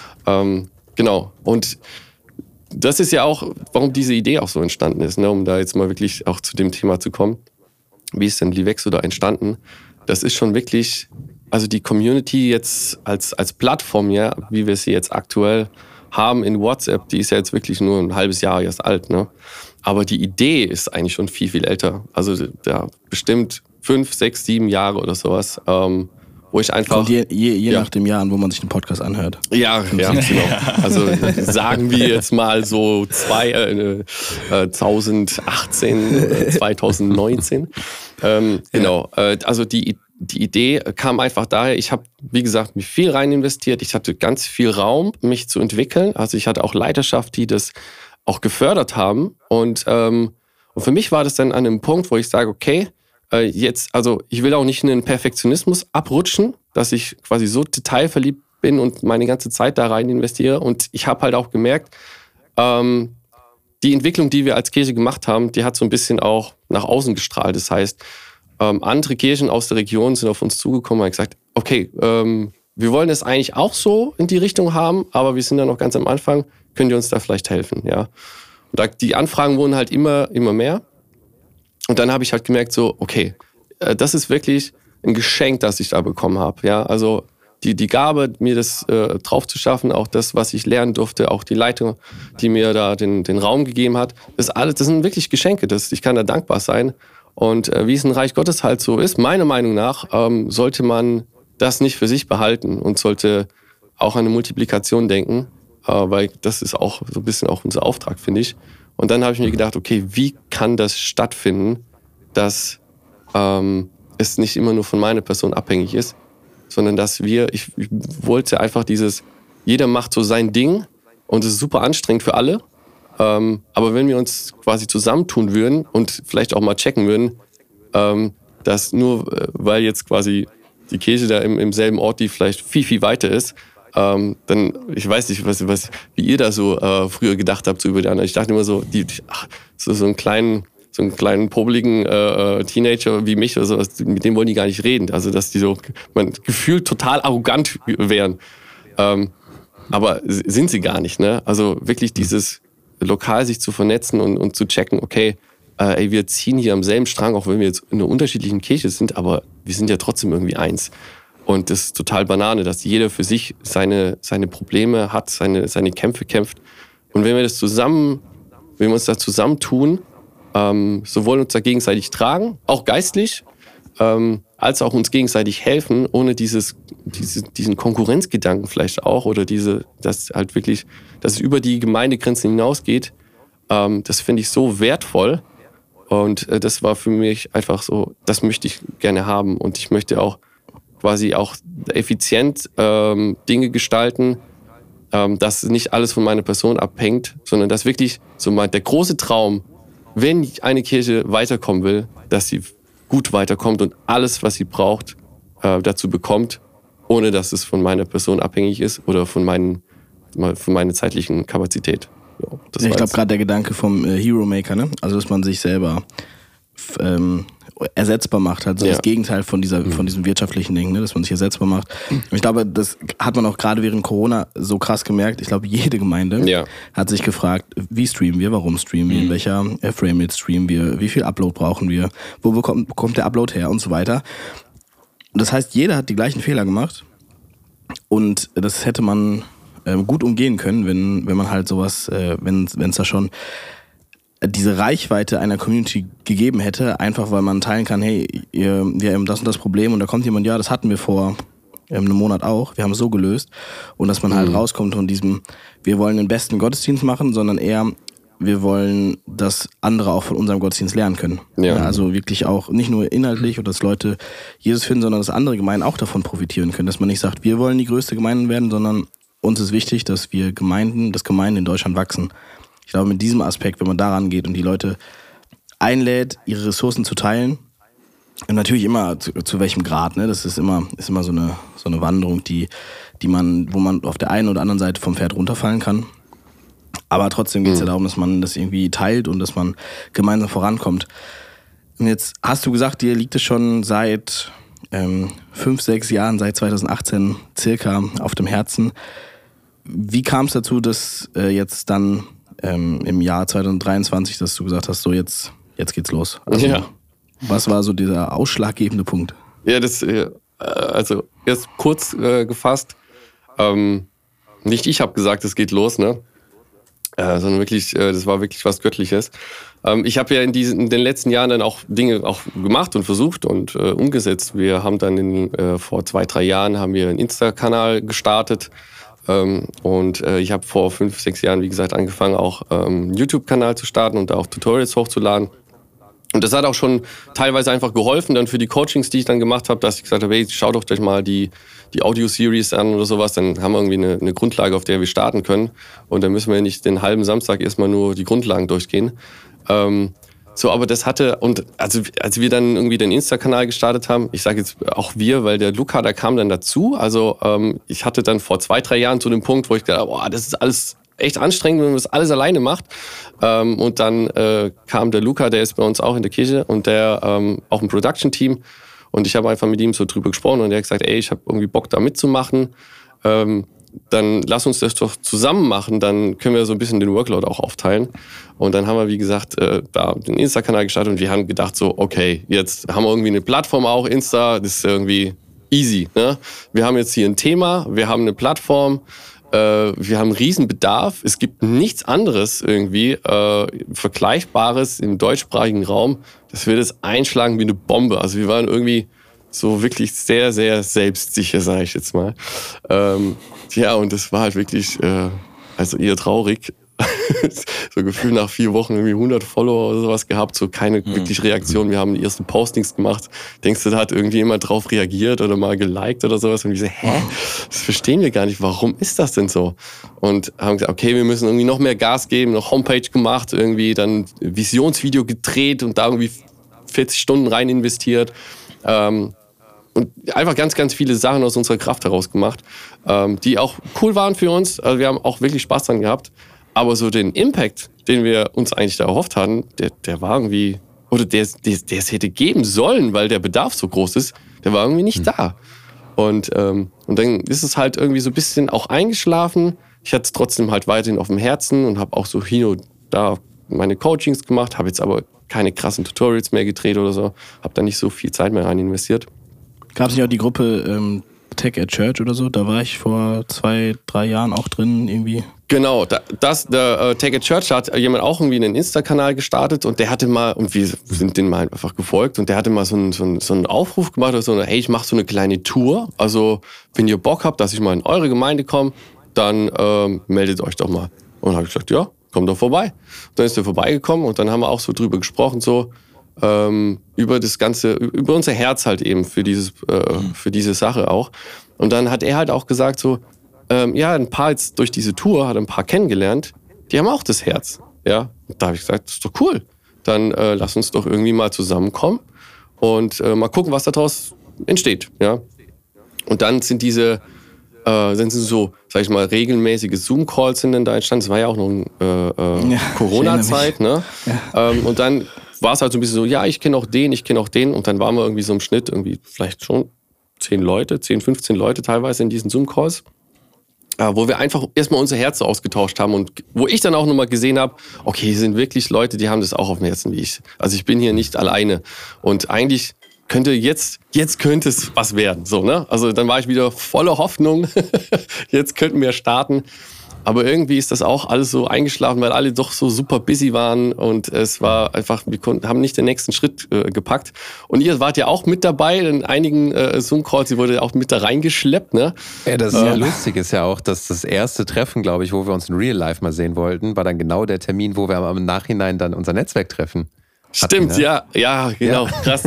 Genau. Und das ist ja auch, warum diese Idee auch so entstanden ist, ne? Um da jetzt mal wirklich auch zu dem Thema zu kommen. Wie ist denn Livexo da entstanden? Das ist schon wirklich, also die Community jetzt als Plattform, ja, wie wir sie jetzt aktuell haben in WhatsApp, die ist ja jetzt wirklich nur ein halbes Jahr erst alt, ne? Aber die Idee ist eigentlich schon viel, viel älter. Also ja, bestimmt 5, 6, 7 Jahre oder sowas, wo ich einfach... Kommt je nach dem Jahr an, wo man sich den Podcast anhört. Ja, genau. Also sagen wir jetzt mal so 2018, 2019. Genau, also die Idee kam einfach daher, ich habe, wie gesagt, mich viel rein investiert. Ich hatte ganz viel Raum, mich zu entwickeln. Also ich hatte auch Leiterschaft, die das auch gefördert haben. Und für mich war das dann an einem Punkt, wo ich sage, okay, jetzt, also ich will auch nicht in den Perfektionismus abrutschen, dass ich quasi so detailverliebt bin und meine ganze Zeit da rein investiere. Und ich habe halt auch gemerkt, die Entwicklung, die wir als Kirche gemacht haben, die hat so ein bisschen auch nach außen gestrahlt. Das heißt, andere Kirchen aus der Region sind auf uns zugekommen und haben gesagt, okay, wir wollen es eigentlich auch so in die Richtung haben, aber wir sind da noch ganz am Anfang, könnt ihr uns da vielleicht helfen, ja? Und die Anfragen wurden halt immer mehr. Und dann habe ich halt gemerkt, so, okay, das ist wirklich ein Geschenk, das ich da bekommen habe, ja? Also die Gabe, mir das drauf zu schaffen, auch das, was ich lernen durfte, auch die Leitung, die mir da den Raum gegeben hat, das sind wirklich Geschenke, ich kann da dankbar sein. Und wie es im Reich Gottes halt so ist, meiner Meinung nach, sollte man das nicht für sich behalten und sollte auch an eine Multiplikation denken, weil das ist auch so ein bisschen auch unser Auftrag, finde ich. Und dann habe ich mir gedacht, okay, wie kann das stattfinden, dass es nicht immer nur von meiner Person abhängig ist, sondern dass ich wollte einfach jeder macht so sein Ding und es ist super anstrengend für alle. Aber wenn wir uns quasi zusammentun würden und vielleicht auch mal checken würden, dass nur weil jetzt quasi die Kirche da im selben Ort, die vielleicht viel, viel weiter ist, dann, ich weiß nicht, wie ihr da so früher gedacht habt, so über die anderen. Ich dachte immer so, so einen kleinen so einen kleinen, pobeligen Teenager wie mich oder sowas, mit dem wollen die gar nicht reden. Also, dass die so, man gefühlt total arrogant wären. Aber sind sie gar nicht, ne? Also wirklich dieses lokal sich zu vernetzen und zu checken, okay, wir ziehen hier am selben Strang, auch wenn wir jetzt in einer unterschiedlichen Kirche sind, aber wir sind ja trotzdem irgendwie eins. Und das ist total Banane, dass jeder für sich seine Probleme hat, seine Kämpfe kämpft. Und wenn wir uns da zusammentun, sowohl uns da gegenseitig tragen, auch geistlich, als auch uns gegenseitig helfen, ohne diesen Konkurrenzgedanken vielleicht auch oder dass halt wirklich, dass es über die Gemeindegrenzen hinausgeht, das finde ich so wertvoll. Und das war für mich einfach so, das möchte ich gerne haben. Und ich möchte auch quasi auch effizient Dinge gestalten, dass nicht alles von meiner Person abhängt, sondern dass wirklich so mal der große Traum, wenn eine Kirche weiterkommen will, dass sie gut weiterkommt und alles, was sie braucht, dazu bekommt, ohne dass es von meiner Person abhängig ist oder von meiner zeitlichen Kapazität. Ja, ich glaube gerade der Gedanke vom Hero Maker, ne? Also dass man sich selber ersetzbar macht, also das Gegenteil von diesem wirtschaftlichen Ding, ne? Dass man sich ersetzbar macht. Und ich glaube, das hat man auch gerade während Corona so krass gemerkt. Ich glaube, jede Gemeinde hat sich gefragt, wie streamen wir, warum streamen wir, in welcher Framerate streamen wir, wie viel Upload brauchen wir, wo kommt der Upload her und so weiter. Das heißt, jeder hat die gleichen Fehler gemacht und das hätte man gut umgehen können, wenn man halt sowas, wenn es da schon diese Reichweite einer Community gegeben hätte, einfach weil man teilen kann, hey, wir haben das und das Problem und da kommt jemand, ja, das hatten wir vor einem Monat auch, wir haben es so gelöst und dass man halt rauskommt von diesem, wir wollen den besten Gottesdienst machen, sondern eher, wir wollen, dass andere auch von unserem Gottesdienst lernen können. Ja. Also wirklich auch nicht nur inhaltlich oder dass Leute Jesus finden, sondern dass andere Gemeinden auch davon profitieren können, dass man nicht sagt, wir wollen die größte Gemeinde werden, sondern uns ist wichtig, dass Gemeinden in Deutschland wachsen. Ich glaube, mit diesem Aspekt, wenn man daran geht und die Leute einlädt, ihre Ressourcen zu teilen, und natürlich immer zu welchem Grad, ne? Das ist immer so eine Wanderung, wo man auf der einen oder anderen Seite vom Pferd runterfallen kann. Aber trotzdem geht es ja darum, dass man das irgendwie teilt und dass man gemeinsam vorankommt. Und jetzt hast du gesagt, dir liegt es schon seit 5-6 Jahren, seit 2018 circa auf dem Herzen. Wie kam es dazu, dass jetzt dann im Jahr 2023, dass du gesagt hast, so jetzt geht's los? Also, was war so dieser ausschlaggebende Punkt? Ja, also erst kurz gefasst, nicht ich habe gesagt, es geht los, ne? Sondern wirklich, das war wirklich was Göttliches. Ich habe ja in den letzten Jahren dann auch Dinge auch gemacht und versucht und umgesetzt. Wir haben dann vor 2-3 Jahren haben wir einen Insta-Kanal gestartet. Und ich habe vor 5-6 Jahren, wie gesagt, angefangen, auch einen YouTube-Kanal zu starten und da auch Tutorials hochzuladen. Und das hat auch schon teilweise einfach geholfen, dann für die Coachings, die ich dann gemacht habe, dass ich gesagt habe, hey, schaut doch euch mal die Audio-Series an oder sowas, dann haben wir irgendwie eine Grundlage, auf der wir starten können. Und dann müssen wir nicht den halben Samstag erstmal nur die Grundlagen durchgehen. Aber das hatte, und als wir dann irgendwie den Insta-Kanal gestartet haben, ich sage jetzt auch wir, weil der Luca, der kam dann dazu. Also ich hatte dann vor 2-3 Jahren zu dem Punkt, wo ich gedacht habe, das ist alles echt anstrengend, wenn man das alles alleine macht. Und dann kam der Luca, der ist bei uns auch in der Kirche und der auch im Production-Team. Und ich habe einfach mit ihm so drüber gesprochen und er hat gesagt, ey, ich habe irgendwie Bock da mitzumachen. Dann lass uns das doch zusammen machen, dann können wir so ein bisschen den Workload auch aufteilen. Und dann haben wir, wie gesagt, da den Insta-Kanal gestartet und wir haben gedacht so, okay, jetzt haben wir irgendwie eine Plattform auch, Insta, das ist irgendwie easy. Ne? Wir haben jetzt hier ein Thema, wir haben eine Plattform, wir haben einen riesen Bedarf. Es gibt nichts anderes irgendwie Vergleichbares im deutschsprachigen Raum, dass wir das einschlagen wie eine Bombe. Also wir waren irgendwie so wirklich sehr, sehr selbstsicher, sage ich jetzt mal. Und das war halt wirklich also eher traurig. So gefühlt nach 4 Wochen irgendwie 100 Follower oder sowas gehabt, so keine wirklich Reaktion. Wir haben die ersten Postings gemacht. Denkst du, da hat irgendjemand drauf reagiert oder mal geliked oder sowas? Und ich so, das verstehen wir gar nicht. Warum ist das denn so? Und haben gesagt, okay, wir müssen irgendwie noch mehr Gas geben, noch Homepage gemacht, irgendwie dann Visionsvideo gedreht und da irgendwie 40 Stunden rein investiert. Und einfach ganz, ganz viele Sachen aus unserer Kraft heraus gemacht, die auch cool waren für uns. Also wir haben auch wirklich Spaß dran gehabt. Aber so den Impact, den wir uns eigentlich da erhofft hatten, der war irgendwie, oder der es hätte geben sollen, weil der Bedarf so groß ist, der war irgendwie nicht da. Und dann ist es halt irgendwie so ein bisschen auch eingeschlafen. Ich hatte es trotzdem halt weiterhin auf dem Herzen und habe auch so hier und da meine Coachings gemacht, habe jetzt aber keine krassen Tutorials mehr gedreht oder so, habe da nicht so viel Zeit mehr rein investiert. Gab es nicht auch die Gruppe Tech at Church oder so? Da war ich vor 2-3 Jahren auch drin irgendwie. Genau, der Tech at Church, da hat jemand auch irgendwie einen Insta-Kanal gestartet und der hatte mal, und wir sind den mal einfach gefolgt, und der hatte mal so einen Aufruf gemacht, oder so, hey, ich mache so eine kleine Tour, also wenn ihr Bock habt, dass ich mal in eure Gemeinde komme, dann meldet euch doch mal. Und dann habe ich gesagt, ja, komm doch vorbei. Dann ist er vorbeigekommen und dann haben wir auch so drüber gesprochen, so über das Ganze, über unser Herz halt eben für diese Sache auch. Und dann hat er halt auch gesagt so, ein paar jetzt durch diese Tour, hat ein paar kennengelernt, die haben auch das Herz. Ja? Und da habe ich gesagt, das ist doch cool. Dann lass uns doch irgendwie mal zusammenkommen und mal gucken, was daraus entsteht. Ja? Und dann sind so, sag ich mal, regelmäßige Zoom-Calls sind dann da entstanden. Das war ja auch noch Corona-Zeit. Ne? Ja. Und dann war es halt so ein bisschen so, ja, ich kenne auch den. Und dann waren wir irgendwie so im Schnitt irgendwie vielleicht schon 10, 15 Leute teilweise in diesen Zoom-Calls, wo wir einfach erstmal unser Herz ausgetauscht haben und wo ich dann auch nochmal gesehen habe, okay, hier sind wirklich Leute, die haben das auch auf dem Herzen wie ich. Also ich bin hier nicht alleine. Und eigentlich könnte jetzt könnte es was werden. So, ne? Also dann war ich wieder voller Hoffnung. Jetzt könnten wir starten. Aber irgendwie ist das auch alles so eingeschlafen, weil alle doch so super busy waren und es war einfach, haben nicht den nächsten Schritt gepackt. Und ihr wart ja auch mit dabei in einigen Zoom-Calls, ihr wurde auch mit da reingeschleppt, ne? Ja, das ist ja lustig, ist ja auch, dass das erste Treffen, glaube ich, wo wir uns in Real Life mal sehen wollten, war dann genau der Termin, wo wir im Nachhinein dann unser Netzwerktreffen hatten. Stimmt, ne? ja, genau, ja. Krass.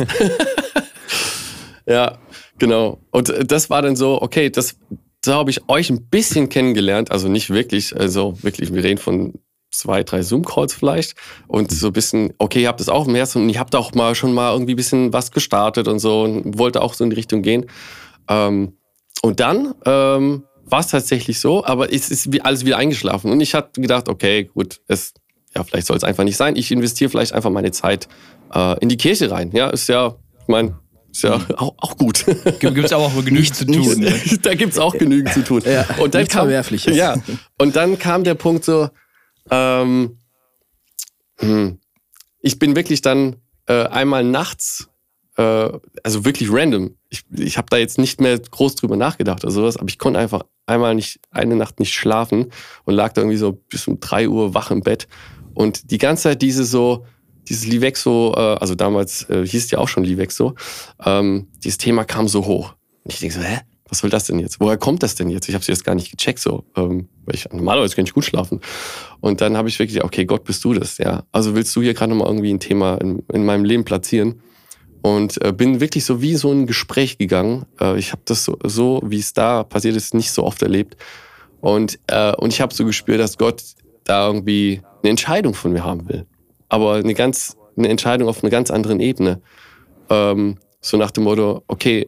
Ja, genau. Und das war dann so, okay, so habe ich euch ein bisschen kennengelernt, also nicht wirklich, also wirklich, wir reden von 2, 3 Zoom-Calls vielleicht und so ein bisschen, okay, ihr habt das auch im Herzen und ihr habt auch schon mal irgendwie ein bisschen was gestartet und so und wollte auch so in die Richtung gehen. Und dann war es tatsächlich so, aber es ist alles wieder eingeschlafen und ich hatte gedacht, okay, gut, vielleicht soll es einfach nicht sein, ich investiere vielleicht einfach meine Zeit in die Kirche rein, ja, ist ja, ich meine, ist ja auch gut. Gibt es aber auch genügend zu tun. Ne? Da gibt es auch genügend zu tun. Ja, und dann Verwerfliches. Ja, und dann kam der Punkt so, ich bin wirklich dann einmal nachts, also wirklich random, ich habe da jetzt nicht mehr groß drüber nachgedacht oder sowas, aber ich konnte einfach eine Nacht nicht schlafen und lag da irgendwie so bis um 3 Uhr wach im Bett. Und die ganze Zeit dieses Livexo, also damals hieß es ja auch schon Livexo, dieses Thema kam so hoch. Und ich denke so, was soll das denn jetzt? Woher kommt das denn jetzt? Ich habe es jetzt gar nicht gecheckt, so, weil normalerweise kann ich gut schlafen. Und dann habe ich wirklich, okay, Gott, bist du das? Ja. Also willst du hier gerade nochmal irgendwie ein Thema in meinem Leben platzieren? Und bin wirklich so wie so ein Gespräch gegangen. Ich habe das so, wie es da passiert ist, nicht so oft erlebt. Und ich habe so gespürt, dass Gott da irgendwie eine Entscheidung von mir haben will. Aber eine Entscheidung auf einer ganz anderen Ebene. So nach dem Motto, okay,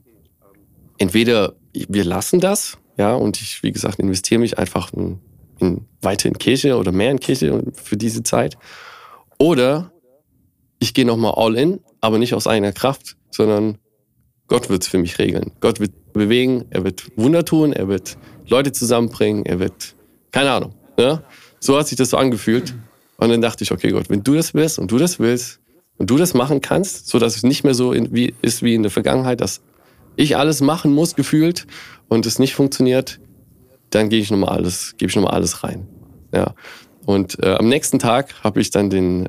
entweder wir lassen das, ja, und ich, wie gesagt, investiere mich einfach weiter in Kirche oder mehr in Kirche für diese Zeit. Oder ich gehe nochmal all in, aber nicht aus eigener Kraft, sondern Gott wird es für mich regeln. Gott wird bewegen, er wird Wunder tun, er wird Leute zusammenbringen, er wird, keine Ahnung. Ja? So hat sich das so angefühlt. Und dann dachte ich, okay Gott, wenn du das willst und du das willst und du das machen kannst, sodass es nicht mehr so ist wie in der Vergangenheit, dass ich alles machen muss, gefühlt, und es nicht funktioniert, dann gebe ich nochmal alles rein. Ja. Und am nächsten Tag habe ich dann den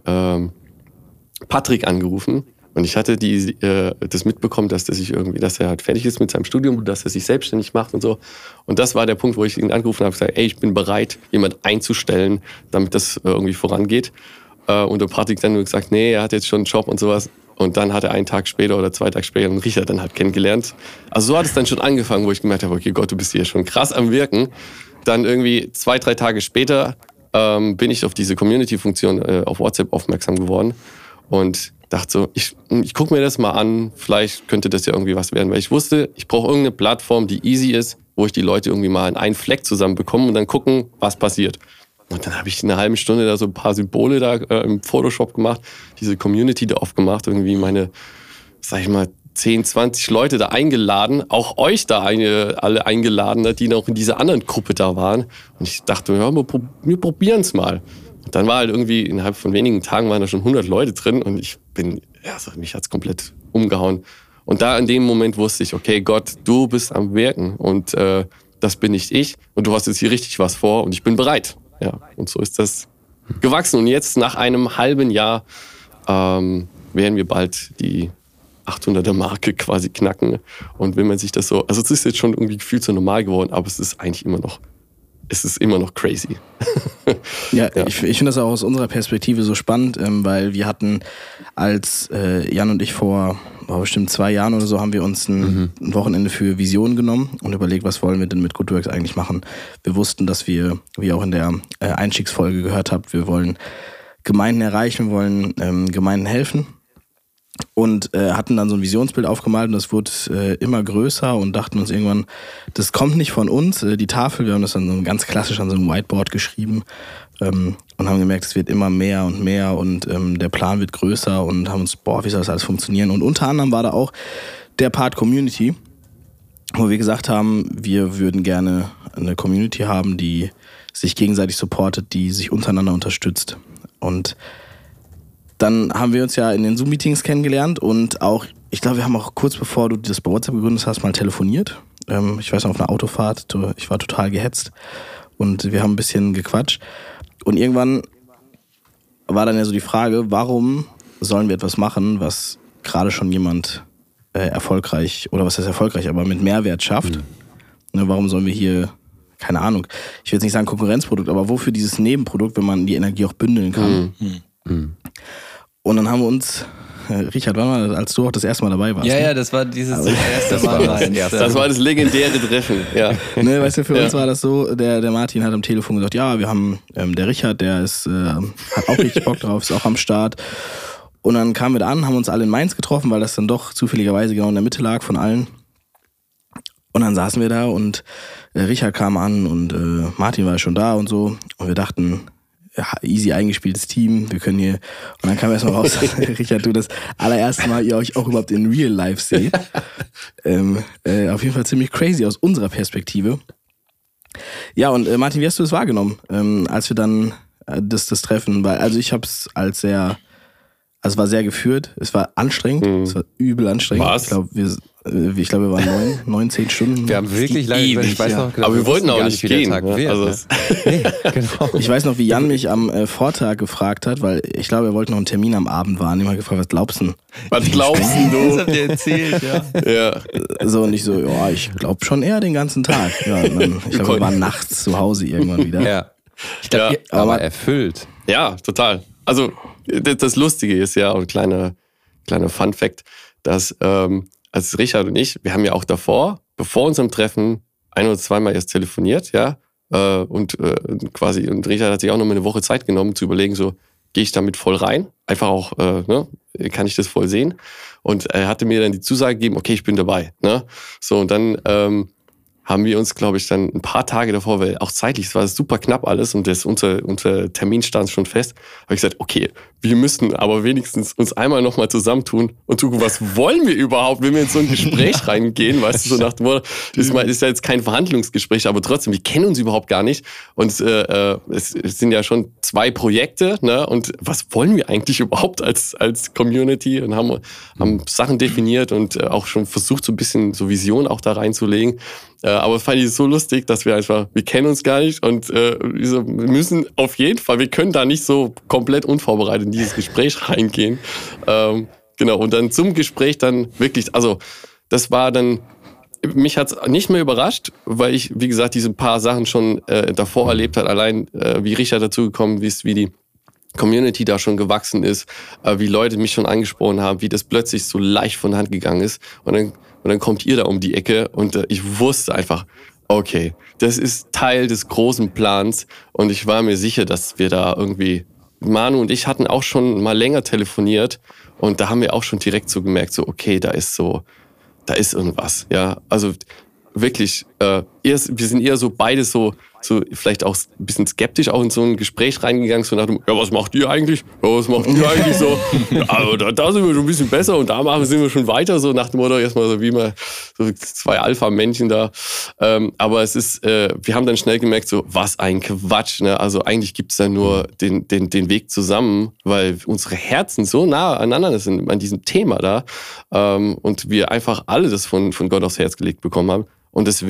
Patrick angerufen und ich hatte das mitbekommen, dass er halt fertig ist mit seinem Studium und dass er sich selbstständig macht und so. Und das war der Punkt, wo ich ihn angerufen habe und gesagt, ich bin bereit, jemand einzustellen, damit das irgendwie vorangeht. Und der Patrick dann nur gesagt, nee, er hat jetzt schon einen Job und sowas. Und dann hat er einen Tag später oder 2 Tage später einen Richard dann halt kennengelernt. Also so hat es dann schon angefangen, wo ich gemerkt habe, okay Gott, du bist hier schon krass am Wirken. Dann irgendwie 2, 3 Tage später bin ich auf diese Community-Funktion auf WhatsApp aufmerksam geworden und dachte so, ich gucke mir das mal an, vielleicht könnte das ja irgendwie was werden, weil ich wusste, ich brauche irgendeine Plattform, die easy ist, wo ich die Leute irgendwie mal in einen Fleck zusammen bekomme und dann gucken, was passiert. Und dann habe ich eine halbe Stunde da so ein paar Symbole da im Photoshop gemacht, diese Community da aufgemacht, irgendwie meine, sag ich mal, 10, 20 Leute da eingeladen, auch euch da alle eingeladen, die noch in dieser anderen Gruppe da waren. Und ich dachte, ja, wir probieren es mal. Und dann war halt irgendwie, innerhalb von wenigen Tagen waren da schon 100 Leute drin und mich hat's komplett umgehauen. Und da in dem Moment wusste ich, okay, Gott, du bist am Wirken und das bin nicht ich und du hast jetzt hier richtig was vor und ich bin bereit. Ja, und so ist das gewachsen. Und jetzt nach einem halben Jahr werden wir bald die 800er Marke quasi knacken. Und wenn man sich das so, also es ist jetzt schon irgendwie gefühlt so normal geworden, aber es ist eigentlich immer noch crazy. Ja. Ich finde das auch aus unserer Perspektive so spannend, weil wir hatten, als Jan und ich vor bestimmt 2 Jahren oder so, haben wir uns ein Wochenende für Vision genommen und überlegt, was wollen wir denn mit Goodworks eigentlich machen. Wir wussten, dass wir, wie ihr auch in der Einstiegsfolge gehört habt, wir wollen Gemeinden erreichen, wir wollen Gemeinden helfen. Und hatten dann so ein Visionsbild aufgemalt und das wurde immer größer und dachten uns irgendwann, das kommt nicht von uns, die Tafel, wir haben das dann so ganz klassisch an so einem Whiteboard geschrieben und haben gemerkt, es wird immer mehr und mehr und der Plan wird größer und haben uns, wie soll das alles funktionieren? Und unter anderem war da auch der Part Community, wo wir gesagt haben, wir würden gerne eine Community haben, die sich gegenseitig supportet, die sich untereinander unterstützt. Und dann haben wir uns ja in den Zoom-Meetings kennengelernt und auch, ich glaube, wir haben auch kurz bevor du das bei WhatsApp gegründet hast, mal telefoniert. Ich weiß noch, auf einer Autofahrt, ich war total gehetzt und wir haben ein bisschen gequatscht. Und irgendwann war dann ja so die Frage, warum sollen wir etwas machen, was gerade schon jemand erfolgreich, oder was heißt erfolgreich, aber mit Mehrwert schafft. Warum sollen wir hier, keine Ahnung, ich will jetzt nicht sagen Konkurrenzprodukt, aber wofür dieses Nebenprodukt, wenn man die Energie auch bündeln kann. Und dann haben wir uns, Richard, wann war, als du auch das erste Mal dabei warst? Ja, das war dieses erste Mal. Das war das legendäre Treffen, ja. Ne, weißt du, für uns war das so, der Martin hat am Telefon gesagt, ja, wir haben der Richard, der ist, hat auch richtig Bock drauf, ist auch am Start. Und dann kamen wir da an, haben uns alle in Mainz getroffen, weil das dann doch zufälligerweise genau in der Mitte lag von allen. Und dann saßen wir da und Richard kam an und Martin war schon da und so. Und wir dachten, ja, easy eingespieltes Team, wir können hier. Und dann kam erstmal raus, Richard, du das allererste Mal ihr euch auch überhaupt in Real Life seht. Auf jeden Fall ziemlich crazy aus unserer Perspektive. Ja, und Martin, wie hast du das wahrgenommen, als wir dann das Treffen, weil, also ich habe es als sehr, also es war sehr geführt, es war anstrengend, es war übel anstrengend. Was? Ich glaube, wir waren 9, 10 Stunden. Wir haben wirklich lange, ich weiß noch, aber wir wollten auch nicht gehen. Also nee, genau. Ich weiß noch, wie Jan mich am Vortag gefragt hat, weil ich glaube, er wollte noch einen Termin am Abend wahrnehmen. Er hat gefragt, was glaubst du? Was glaubst du? Das habt ihr erzählt, ja. So, und ich so, ja, ich glaube schon eher den ganzen Tag. Ja, und dann, ich glaube, wir waren nachts zu Hause irgendwann wieder. Ja. Ich glaub, aber erfüllt. Ja, total. Also, das Lustige ist ja, und kleiner Fun-Fact, dass als Richard und ich, wir haben ja auch davor, bevor unserem Treffen, 1 oder 2 Mal erst telefoniert, ja, und Richard hat sich auch noch mal eine Woche Zeit genommen, zu überlegen, so, gehe ich damit voll rein? Einfach auch, kann ich das voll sehen? Und er hatte mir dann die Zusage gegeben, okay, ich bin dabei, ne? So, und dann haben wir uns, glaube ich, dann ein paar Tage davor, weil auch zeitlich, es war super knapp alles und unser Termin stand schon fest, habe ich gesagt, okay, wir müssten aber wenigstens uns einmal nochmal zusammentun und gucken, was wollen wir überhaupt, wenn wir in so ein Gespräch reingehen, weißt du, so nach dem Motto, ist ja jetzt kein Verhandlungsgespräch, aber trotzdem, wir kennen uns überhaupt gar nicht und es sind ja schon 2 Projekte, ne, und was wollen wir eigentlich überhaupt als Community und haben Sachen definiert und auch schon versucht, so ein bisschen so Vision auch da reinzulegen. Aber fand ich so lustig, dass wir kennen uns gar nicht und wir müssen auf jeden Fall, wir können da nicht so komplett unvorbereitet in dieses Gespräch reingehen. Genau, und dann zum Gespräch dann wirklich, also das war dann, mich hat's nicht mehr überrascht, weil ich, wie gesagt, diese paar Sachen schon davor erlebt habe, allein wie Richard dazugekommen ist, wie die Community da schon gewachsen ist, wie Leute mich schon angesprochen haben, wie das plötzlich so leicht von der Hand gegangen ist und dann kommt ihr da um die Ecke und ich wusste einfach, okay, das ist Teil des großen Plans und ich war mir sicher, dass wir da irgendwie, Manu und ich hatten auch schon mal länger telefoniert und da haben wir auch schon direkt so gemerkt, so okay, da ist irgendwas, ja, also wirklich, wir sind eher so beide so so vielleicht auch ein bisschen skeptisch auch in so ein Gespräch reingegangen, so nach dem, ja, was macht ihr eigentlich? Ja, was macht ihr eigentlich so? Ja, also da sind wir schon ein bisschen besser und da sind wir schon weiter, so nach dem Motto, erstmal so wie immer, so 2 Alpha-Männchen da. Aber es ist, wir haben dann schnell gemerkt, so, was ein Quatsch, ne? Also eigentlich gibt es da nur den Weg zusammen, weil unsere Herzen so nah aneinander sind an diesem Thema da und wir einfach alle das von Gott aufs Herz gelegt bekommen haben. Und das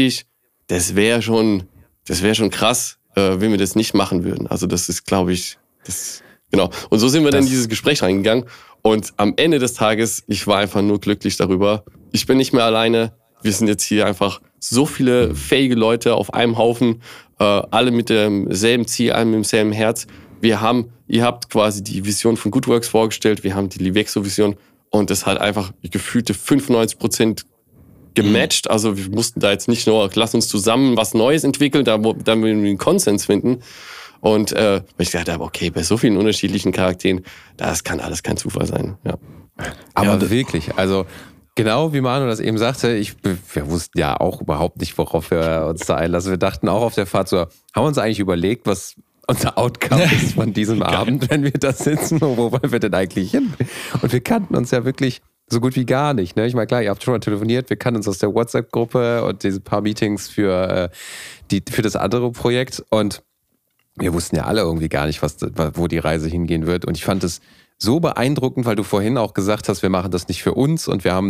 wäre schon krass, wenn wir das nicht machen würden. Also das ist, glaube ich, genau. Und so sind wir dann in dieses Gespräch reingegangen. Und am Ende des Tages, ich war einfach nur glücklich darüber. Ich bin nicht mehr alleine. Wir sind jetzt hier einfach so viele fähige Leute auf einem Haufen, alle mit demselben Ziel, alle mit demselben Herz. Ihr habt quasi die Vision von Goodworks vorgestellt, wir haben die Livexo-Vision und das hat einfach gefühlte 95% gematcht. Also wir mussten da jetzt nicht nur, lass uns zusammen was Neues entwickeln, damit wir einen Konsens finden. Und ich dachte, okay, bei so vielen unterschiedlichen Charakteren, das kann alles kein Zufall sein. Ja. Aber wirklich, also genau wie Manu das eben sagte, wir wussten ja auch überhaupt nicht, worauf wir uns da einlassen. Wir dachten auch auf der Fahrt so, haben wir uns eigentlich überlegt, was unser Outcome ist von diesem Abend, wenn wir da sitzen, wo wollen wir denn eigentlich hin? Und wir kannten uns ja wirklich so gut wie gar nicht. Ne? Ich meine, klar, ihr habt schon mal telefoniert, wir kannten uns aus der WhatsApp-Gruppe und diese paar Meetings für das andere Projekt und wir wussten ja alle irgendwie gar nicht, wo die Reise hingehen wird. Und ich fand es so beeindruckend, weil du vorhin auch gesagt hast, wir machen das nicht für uns und wir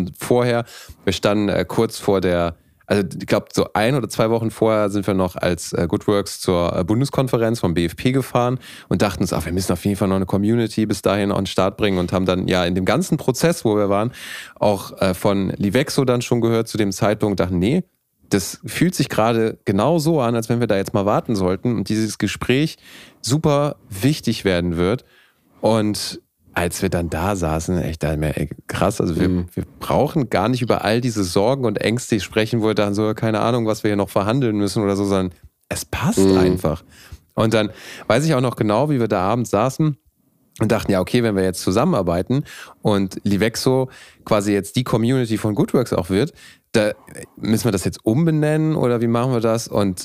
standen kurz vor also ich glaube so 1 oder 2 Wochen vorher sind wir noch als Goodworks zur Bundeskonferenz vom BFP gefahren und dachten uns, wir müssen auf jeden Fall noch eine Community bis dahin an den Start bringen und haben dann ja in dem ganzen Prozess, wo wir waren, auch von Livexo dann schon gehört zu dem Zeitpunkt, dachten, nee, das fühlt sich gerade genau so an, als wenn wir da jetzt mal warten sollten und dieses Gespräch super wichtig werden wird. Und als wir dann da saßen, echt krass, also wir brauchen gar nicht über all diese Sorgen und Ängste sprechen, wo wir dann so, keine Ahnung, was wir hier noch verhandeln müssen oder so, sondern es passt einfach. Und dann weiß ich auch noch genau, wie wir da abends saßen und dachten, ja, okay, wenn wir jetzt zusammenarbeiten und Livexo quasi jetzt die Community von Goodworks auch wird, da müssen wir das jetzt umbenennen oder wie machen wir das? Und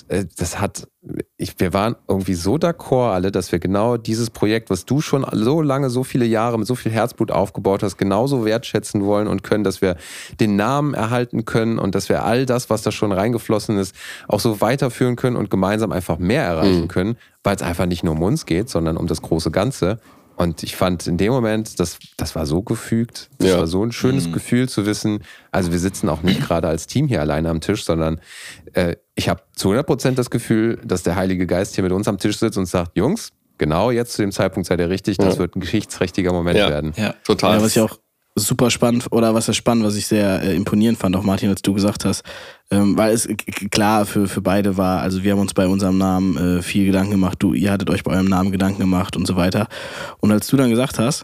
wir waren irgendwie so d'accord alle, dass wir genau dieses Projekt, was du schon so lange, so viele Jahre mit so viel Herzblut aufgebaut hast, genauso wertschätzen wollen und können, dass wir den Namen erhalten können und dass wir all das, was da schon reingeflossen ist, auch so weiterführen können und gemeinsam einfach mehr erreichen können, weil es einfach nicht nur um uns geht, sondern um das große Ganze. Und ich fand in dem Moment, das war so gefügt, das war so ein schönes Gefühl zu wissen, also wir sitzen auch nicht gerade als Team hier alleine am Tisch, sondern ich habe zu 100% das Gefühl, dass der Heilige Geist hier mit uns am Tisch sitzt und sagt, Jungs, genau jetzt zu dem Zeitpunkt seid ihr richtig, das wird ein geschichtsträchtiger Moment werden. Ja, total. Ja, was ich auch super spannend, oder was ich sehr imponierend fand, auch Martin, als du gesagt hast, weil es klar für beide war, also wir haben uns bei unserem Namen viel Gedanken gemacht, ihr hattet euch bei eurem Namen Gedanken gemacht und so weiter. Und als du dann gesagt hast,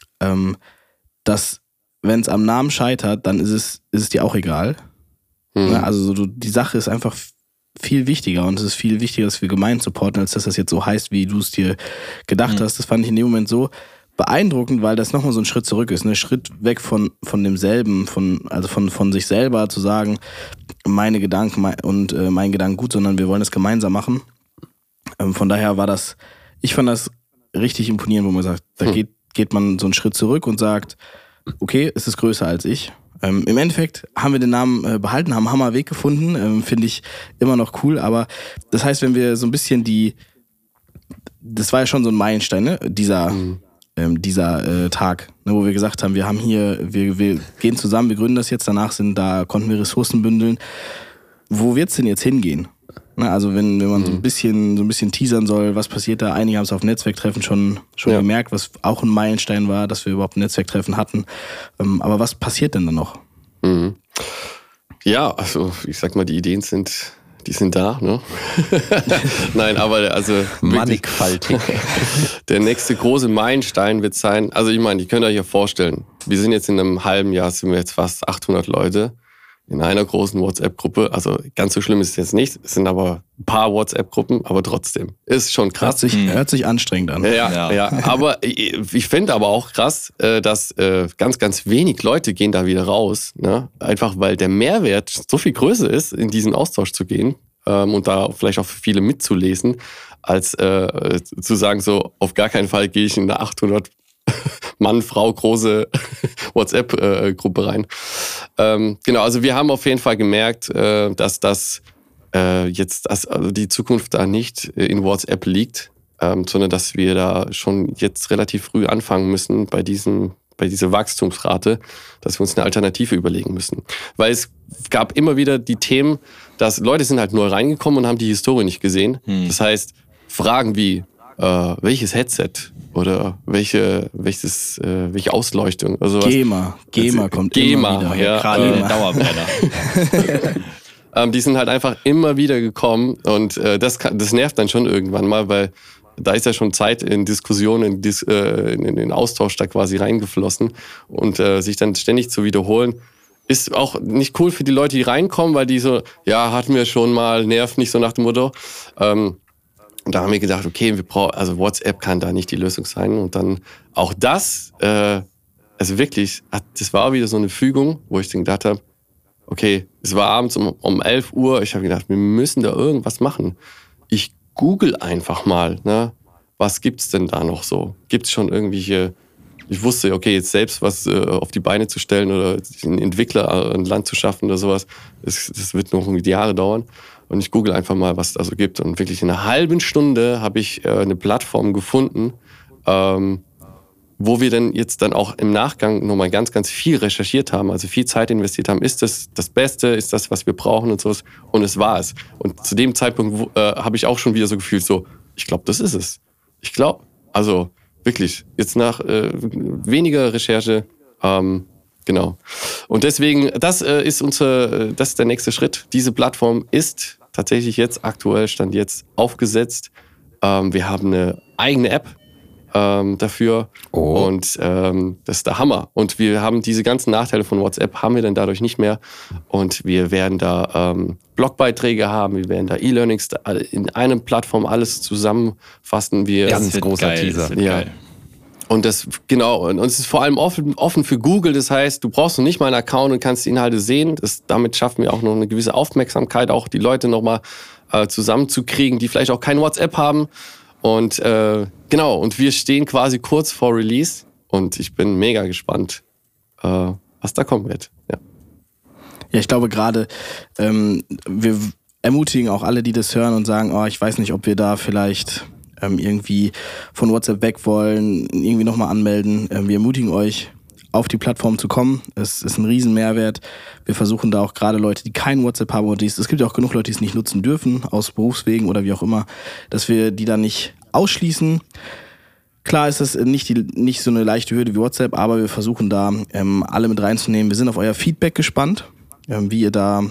dass wenn es am Namen scheitert, dann ist es dir auch egal. Ja, also die Sache ist einfach viel wichtiger und es ist viel wichtiger, dass wir gemein supporten, als dass das jetzt so heißt, wie du es dir gedacht hast. Das fand ich in dem Moment so beeindruckend, weil das nochmal so ein Schritt zurück ist. Ein Schritt weg von demselben, von sich selber zu sagen, meine Gedanken und mein Gedanken gut, sondern wir wollen das gemeinsam machen. Von daher ich fand das richtig imponierend, wo man sagt, da geht man so einen Schritt zurück und sagt, okay, es ist größer als ich. Im Endeffekt haben wir den Namen behalten, haben einen Hammerweg gefunden, finde ich immer noch cool, aber das heißt, wenn wir so ein bisschen das war ja schon so ein Meilenstein, ne? Dieser Tag, ne, wo wir gesagt haben, wir gehen zusammen, wir gründen das jetzt, da konnten wir Ressourcen bündeln. Wo wird's denn jetzt hingehen? Na, also wenn man so ein bisschen teasern soll, was passiert da? Einige haben es auf Netzwerktreffen schon gemerkt, was auch ein Meilenstein war, dass wir überhaupt ein Netzwerktreffen hatten. Aber was passiert denn dann noch? Ja, also ich sag mal, die Ideen sind da, ne? Nein, aber also mannigfaltig. Der nächste große Meilenstein wird sein, also ich meine, ihr könnt euch ja vorstellen, wir sind jetzt in einem halben Jahr, sind wir jetzt fast 800 Leute in einer großen WhatsApp-Gruppe. Also ganz so schlimm ist es jetzt nicht, es sind aber ein paar WhatsApp-Gruppen, aber trotzdem, ist schon krass. Hört sich anstrengend an. Ja. Aber ich finde aber auch krass, dass ganz, ganz wenig Leute gehen da wieder raus. Ne? Einfach weil der Mehrwert so viel größer ist, in diesen Austausch zu gehen. und da vielleicht auch für viele mitzulesen, als zu sagen, so auf gar keinen Fall gehe ich in eine 800 Mann, Frau, große WhatsApp-Gruppe rein. Genau, also wir haben auf jeden Fall gemerkt, dass das also die Zukunft da nicht in WhatsApp liegt, sondern dass wir da schon jetzt relativ früh anfangen müssen bei dieser Wachstumsrate, dass wir uns eine Alternative überlegen müssen. Weil es gab immer wieder die Themen, dass Leute sind halt neu reingekommen und haben die Historie nicht gesehen. Das heißt, Fragen wie, welches Headset oder welche Ausleuchtung oder sowas. GEMA kommt immer wieder. Ja, gerade der Dauerbrenner. Die sind halt einfach immer wieder gekommen und das nervt dann schon irgendwann mal, weil da ist ja schon Zeit in Diskussionen, in den Austausch da quasi reingeflossen und sich dann ständig zu wiederholen, ist auch nicht cool für die Leute, die reinkommen, weil die so, ja, hatten wir schon mal, nervt nicht so nach dem Motto. Und da haben wir gedacht, okay, also WhatsApp kann da nicht die Lösung sein. Und dann auch das, also wirklich, das war wieder so eine Fügung, wo ich dann gedacht habe, okay, es war abends um 11 Uhr, ich habe gedacht, wir müssen da irgendwas machen. Ich google einfach mal, ne? Was gibt's denn da noch so? Gibt's schon irgendwelche, ich wusste, okay, jetzt selbst was auf die Beine zu stellen oder einen Entwickler an Land zu schaffen oder sowas, das wird noch irgendwie Jahre dauern. Und ich google einfach mal, was es da so gibt. Und wirklich in einer halben Stunde habe ich eine Plattform gefunden, wo wir dann jetzt dann auch im Nachgang nochmal ganz, ganz viel recherchiert haben, also viel Zeit investiert haben. Ist das das Beste? Ist das, was wir brauchen und sowas? Und es war es. Und zu dem Zeitpunkt habe ich auch schon wieder so gefühlt, so, ich glaube, das ist es. Ich glaube, also wirklich, jetzt nach weniger Recherche, genau. Und deswegen, das ist der nächste Schritt. Diese Plattform ist tatsächlich jetzt aktuell, Stand jetzt, aufgesetzt. Wir haben eine eigene App dafür. Und das ist der Hammer. Und wir haben diese ganzen Nachteile von WhatsApp, haben wir dann dadurch nicht mehr. Und wir werden da Blogbeiträge haben, wir werden da E-Learnings in einer Plattform alles zusammenfassen. Ganz großer Teaser. Ja. Und und es ist vor allem offen für Google. Das heißt, du brauchst noch nicht mal einen Account und kannst die Inhalte sehen. Damit schaffen wir auch noch eine gewisse Aufmerksamkeit, auch die Leute nochmal zusammenzukriegen, die vielleicht auch kein WhatsApp haben. Und und wir stehen quasi kurz vor Release und ich bin mega gespannt, was da kommen wird. Ja, ich glaube gerade, wir ermutigen auch alle, die das hören und sagen, ich weiß nicht, ob wir da vielleicht irgendwie von WhatsApp weg wollen, irgendwie nochmal anmelden. Wir ermutigen euch, auf die Plattform zu kommen. Es ist ein riesen Mehrwert. Wir versuchen da auch gerade Leute, die kein WhatsApp haben oder es gibt ja auch genug Leute, die es nicht nutzen dürfen, aus Berufswegen oder wie auch immer, dass wir die dann nicht ausschließen. Klar ist das nicht so eine leichte Hürde wie WhatsApp, aber wir versuchen da alle mit reinzunehmen. Wir sind auf euer Feedback gespannt, wie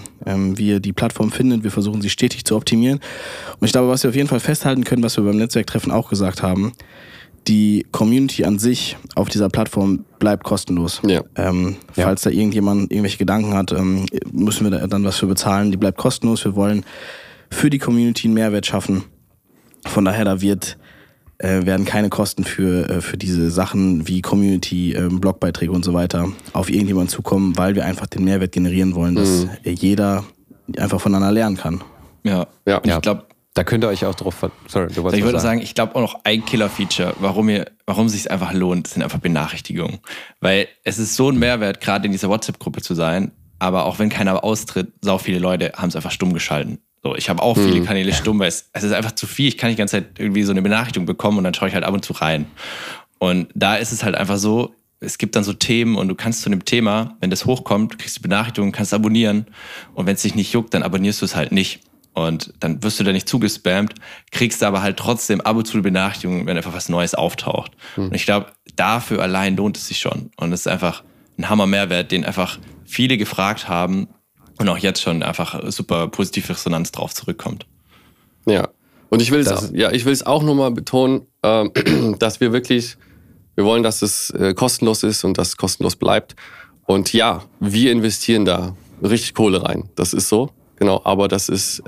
ihr die Plattform findet. Wir versuchen sie stetig zu optimieren. Und ich glaube, was wir auf jeden Fall festhalten können, was wir beim Netzwerktreffen auch gesagt haben, die Community an sich auf dieser Plattform bleibt kostenlos. Ja. Falls da irgendjemand irgendwelche Gedanken hat, müssen wir da dann was für bezahlen. Die bleibt kostenlos. Wir wollen für die Community einen Mehrwert schaffen. Von daher, werden keine Kosten für diese Sachen wie Community, Blogbeiträge und so weiter auf irgendjemanden zukommen, weil wir einfach den Mehrwert generieren wollen, dass jeder einfach voneinander lernen kann. Ja. Ich glaube, da könnt ihr euch auch drauf... Sorry, du wolltest ich würde sagen, ich glaube auch noch ein Killer-Feature, warum es sich einfach lohnt, sind einfach Benachrichtigungen. Weil es ist so ein Mehrwert, gerade in dieser WhatsApp-Gruppe zu sein, aber auch wenn keiner austritt, sau viele Leute haben es einfach stumm geschalten. So, ich habe auch viele Kanäle stumm, weil es ist einfach zu viel. Ich kann nicht die ganze Zeit irgendwie so eine Benachrichtigung bekommen und dann schaue ich halt ab und zu rein. Und da ist es halt einfach so, es gibt dann so Themen und du kannst zu dem Thema, wenn das hochkommt, kriegst du Benachrichtigungen, kannst abonnieren und wenn es dich nicht juckt, dann abonnierst du es halt nicht. Und dann wirst du da nicht zugespammt, kriegst aber halt trotzdem ab und zu eine Benachrichtigung, wenn einfach was Neues auftaucht. Und ich glaube, dafür allein lohnt es sich schon. Und es ist einfach ein Hammer-Mehrwert, den einfach viele gefragt haben und auch jetzt schon einfach super positive Resonanz drauf zurückkommt. Ja, und ich will es auch nochmal betonen, dass wir wollen, dass es kostenlos ist und dass es kostenlos bleibt. Und ja, wir investieren da richtig Kohle rein. Das ist so. Genau, aber das ist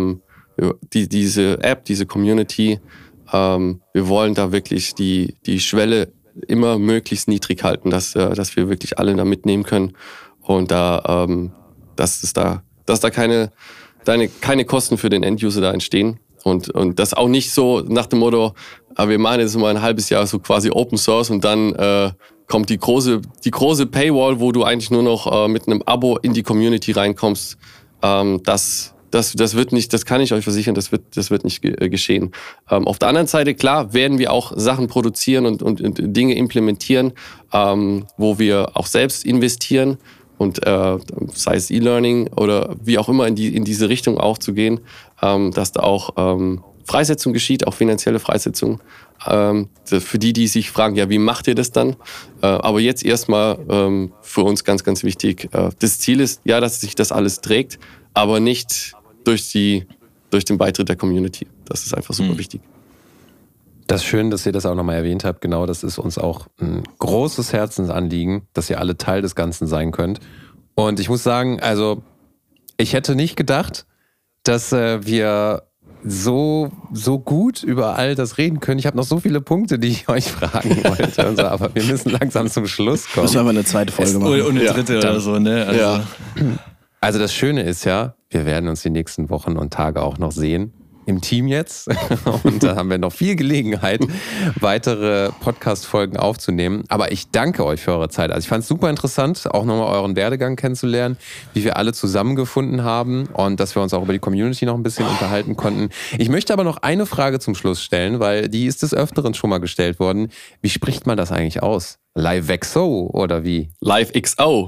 diese App, diese Community, wir wollen da wirklich die Schwelle immer möglichst niedrig halten, dass wir wirklich alle da mitnehmen können und dass da keine keine Kosten für den End-User da entstehen. Und das auch nicht so nach dem Motto, wir machen jetzt mal ein halbes Jahr so quasi Open Source und dann kommt die große Paywall, wo du eigentlich nur noch mit einem Abo in die Community reinkommst. Das wird nicht, das kann ich euch versichern, das wird nicht geschehen. Auf der anderen Seite, klar, werden wir auch Sachen produzieren und Dinge implementieren, wo wir auch selbst investieren und sei es E-Learning oder wie auch immer in diese Richtung auch zu gehen, dass da auch Freisetzung geschieht, auch finanzielle Freisetzung. Für die sich fragen, ja, wie macht ihr das dann? Aber jetzt erstmal für uns ganz, ganz wichtig, das Ziel ist, ja, dass sich das alles trägt, aber nicht durch den Beitritt der Community. Das ist einfach super wichtig. Das ist schön, dass ihr das auch nochmal erwähnt habt. Genau, das ist uns auch ein großes Herzensanliegen, dass ihr alle Teil des Ganzen sein könnt. Und ich muss sagen, also ich hätte nicht gedacht, dass wir so gut über all das reden können. Ich habe noch so viele Punkte, die ich euch fragen wollte. Und so, aber wir müssen langsam zum Schluss kommen. Müssen wir eine zweite Folge machen. Und eine dritte oder so, ne? Also das Schöne ist ja, wir werden uns die nächsten Wochen und Tage auch noch sehen. Im Team jetzt. Und da haben wir noch viel Gelegenheit, weitere Podcast-Folgen aufzunehmen. Aber ich danke euch für eure Zeit. Also ich fand es super interessant, auch nochmal euren Werdegang kennenzulernen, wie wir alle zusammengefunden haben und dass wir uns auch über die Community noch ein bisschen unterhalten konnten. Ich möchte aber noch eine Frage zum Schluss stellen, weil die ist des Öfteren schon mal gestellt worden. Wie spricht man das eigentlich aus? LiveXO oder wie? LiveXO.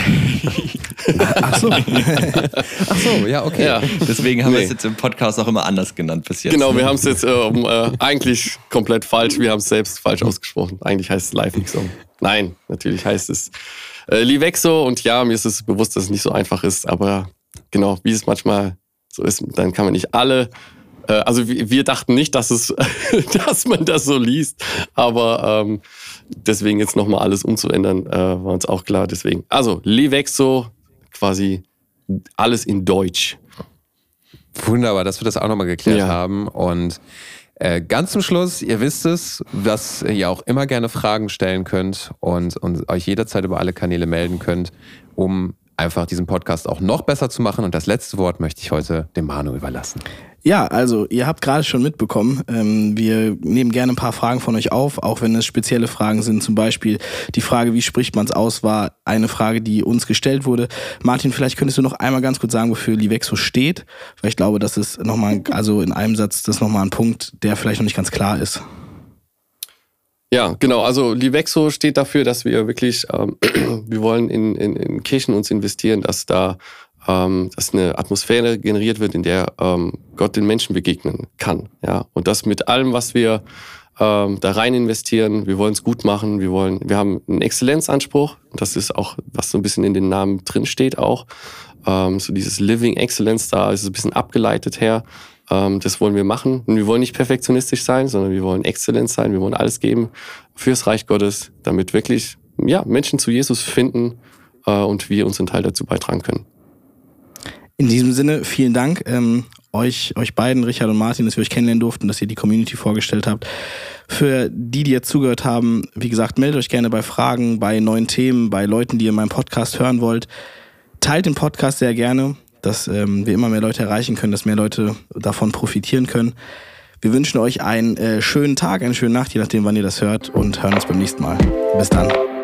Ach so, ja, okay. Ja. Deswegen haben wir es jetzt im Podcast auch immer anders genannt bis jetzt. Genau, wir haben es jetzt eigentlich komplett falsch. Wir haben es selbst falsch ausgesprochen. Eigentlich heißt es LiveXO. Nein, natürlich heißt es LiveXO. Und ja, mir ist es bewusst, dass es nicht so einfach ist. Aber genau, wie es manchmal so ist, dann kann man nicht alle... Also wir dachten nicht, dass man das so liest. Aber... deswegen jetzt nochmal alles umzuändern, war uns auch klar. Deswegen, also LiveXO, quasi alles in Deutsch. Wunderbar, dass wir das auch nochmal geklärt haben. Und ganz zum Schluss, ihr wisst es, dass ihr auch immer gerne Fragen stellen könnt und euch jederzeit über alle Kanäle melden könnt, um einfach diesen Podcast auch noch besser zu machen. Und das letzte Wort möchte ich heute dem Manu überlassen. Ja, also ihr habt gerade schon mitbekommen, wir nehmen gerne ein paar Fragen von euch auf, auch wenn es spezielle Fragen sind. Zum Beispiel die Frage, wie spricht man es aus, war eine Frage, die uns gestellt wurde. Martin, vielleicht könntest du noch einmal ganz kurz sagen, wofür LiveXO steht, weil ich glaube, das ist nochmal, also in einem Satz, das ist nochmal ein Punkt, der vielleicht noch nicht ganz klar ist. Ja, genau. Also LiveXO steht dafür, dass wir wirklich, wir wollen in Kirchen uns investieren, dass eine Atmosphäre generiert wird, in der Gott den Menschen begegnen kann. Ja? Und das mit allem, was wir da rein investieren. Wir wollen es gut machen. Wir haben einen Exzellenzanspruch. Das ist auch, was so ein bisschen in den Namen drin steht auch. So dieses Living Excellence, da ist es ein bisschen abgeleitet her. Das wollen wir machen. Und wir wollen nicht perfektionistisch sein, sondern wir wollen exzellent sein. Wir wollen alles geben fürs Reich Gottes, damit wirklich Menschen zu Jesus finden und wir unseren Teil dazu beitragen können. In diesem Sinne, vielen Dank euch beiden, Richard und Martin, dass wir euch kennenlernen durften, dass ihr die Community vorgestellt habt. Für die jetzt zugehört haben, wie gesagt, meldet euch gerne bei Fragen, bei neuen Themen, bei Leuten, die ihr in meinem Podcast hören wollt. Teilt den Podcast sehr gerne, dass wir immer mehr Leute erreichen können, dass mehr Leute davon profitieren können. Wir wünschen euch einen schönen Tag, eine schöne Nacht, je nachdem, wann ihr das hört, und hören uns beim nächsten Mal. Bis dann.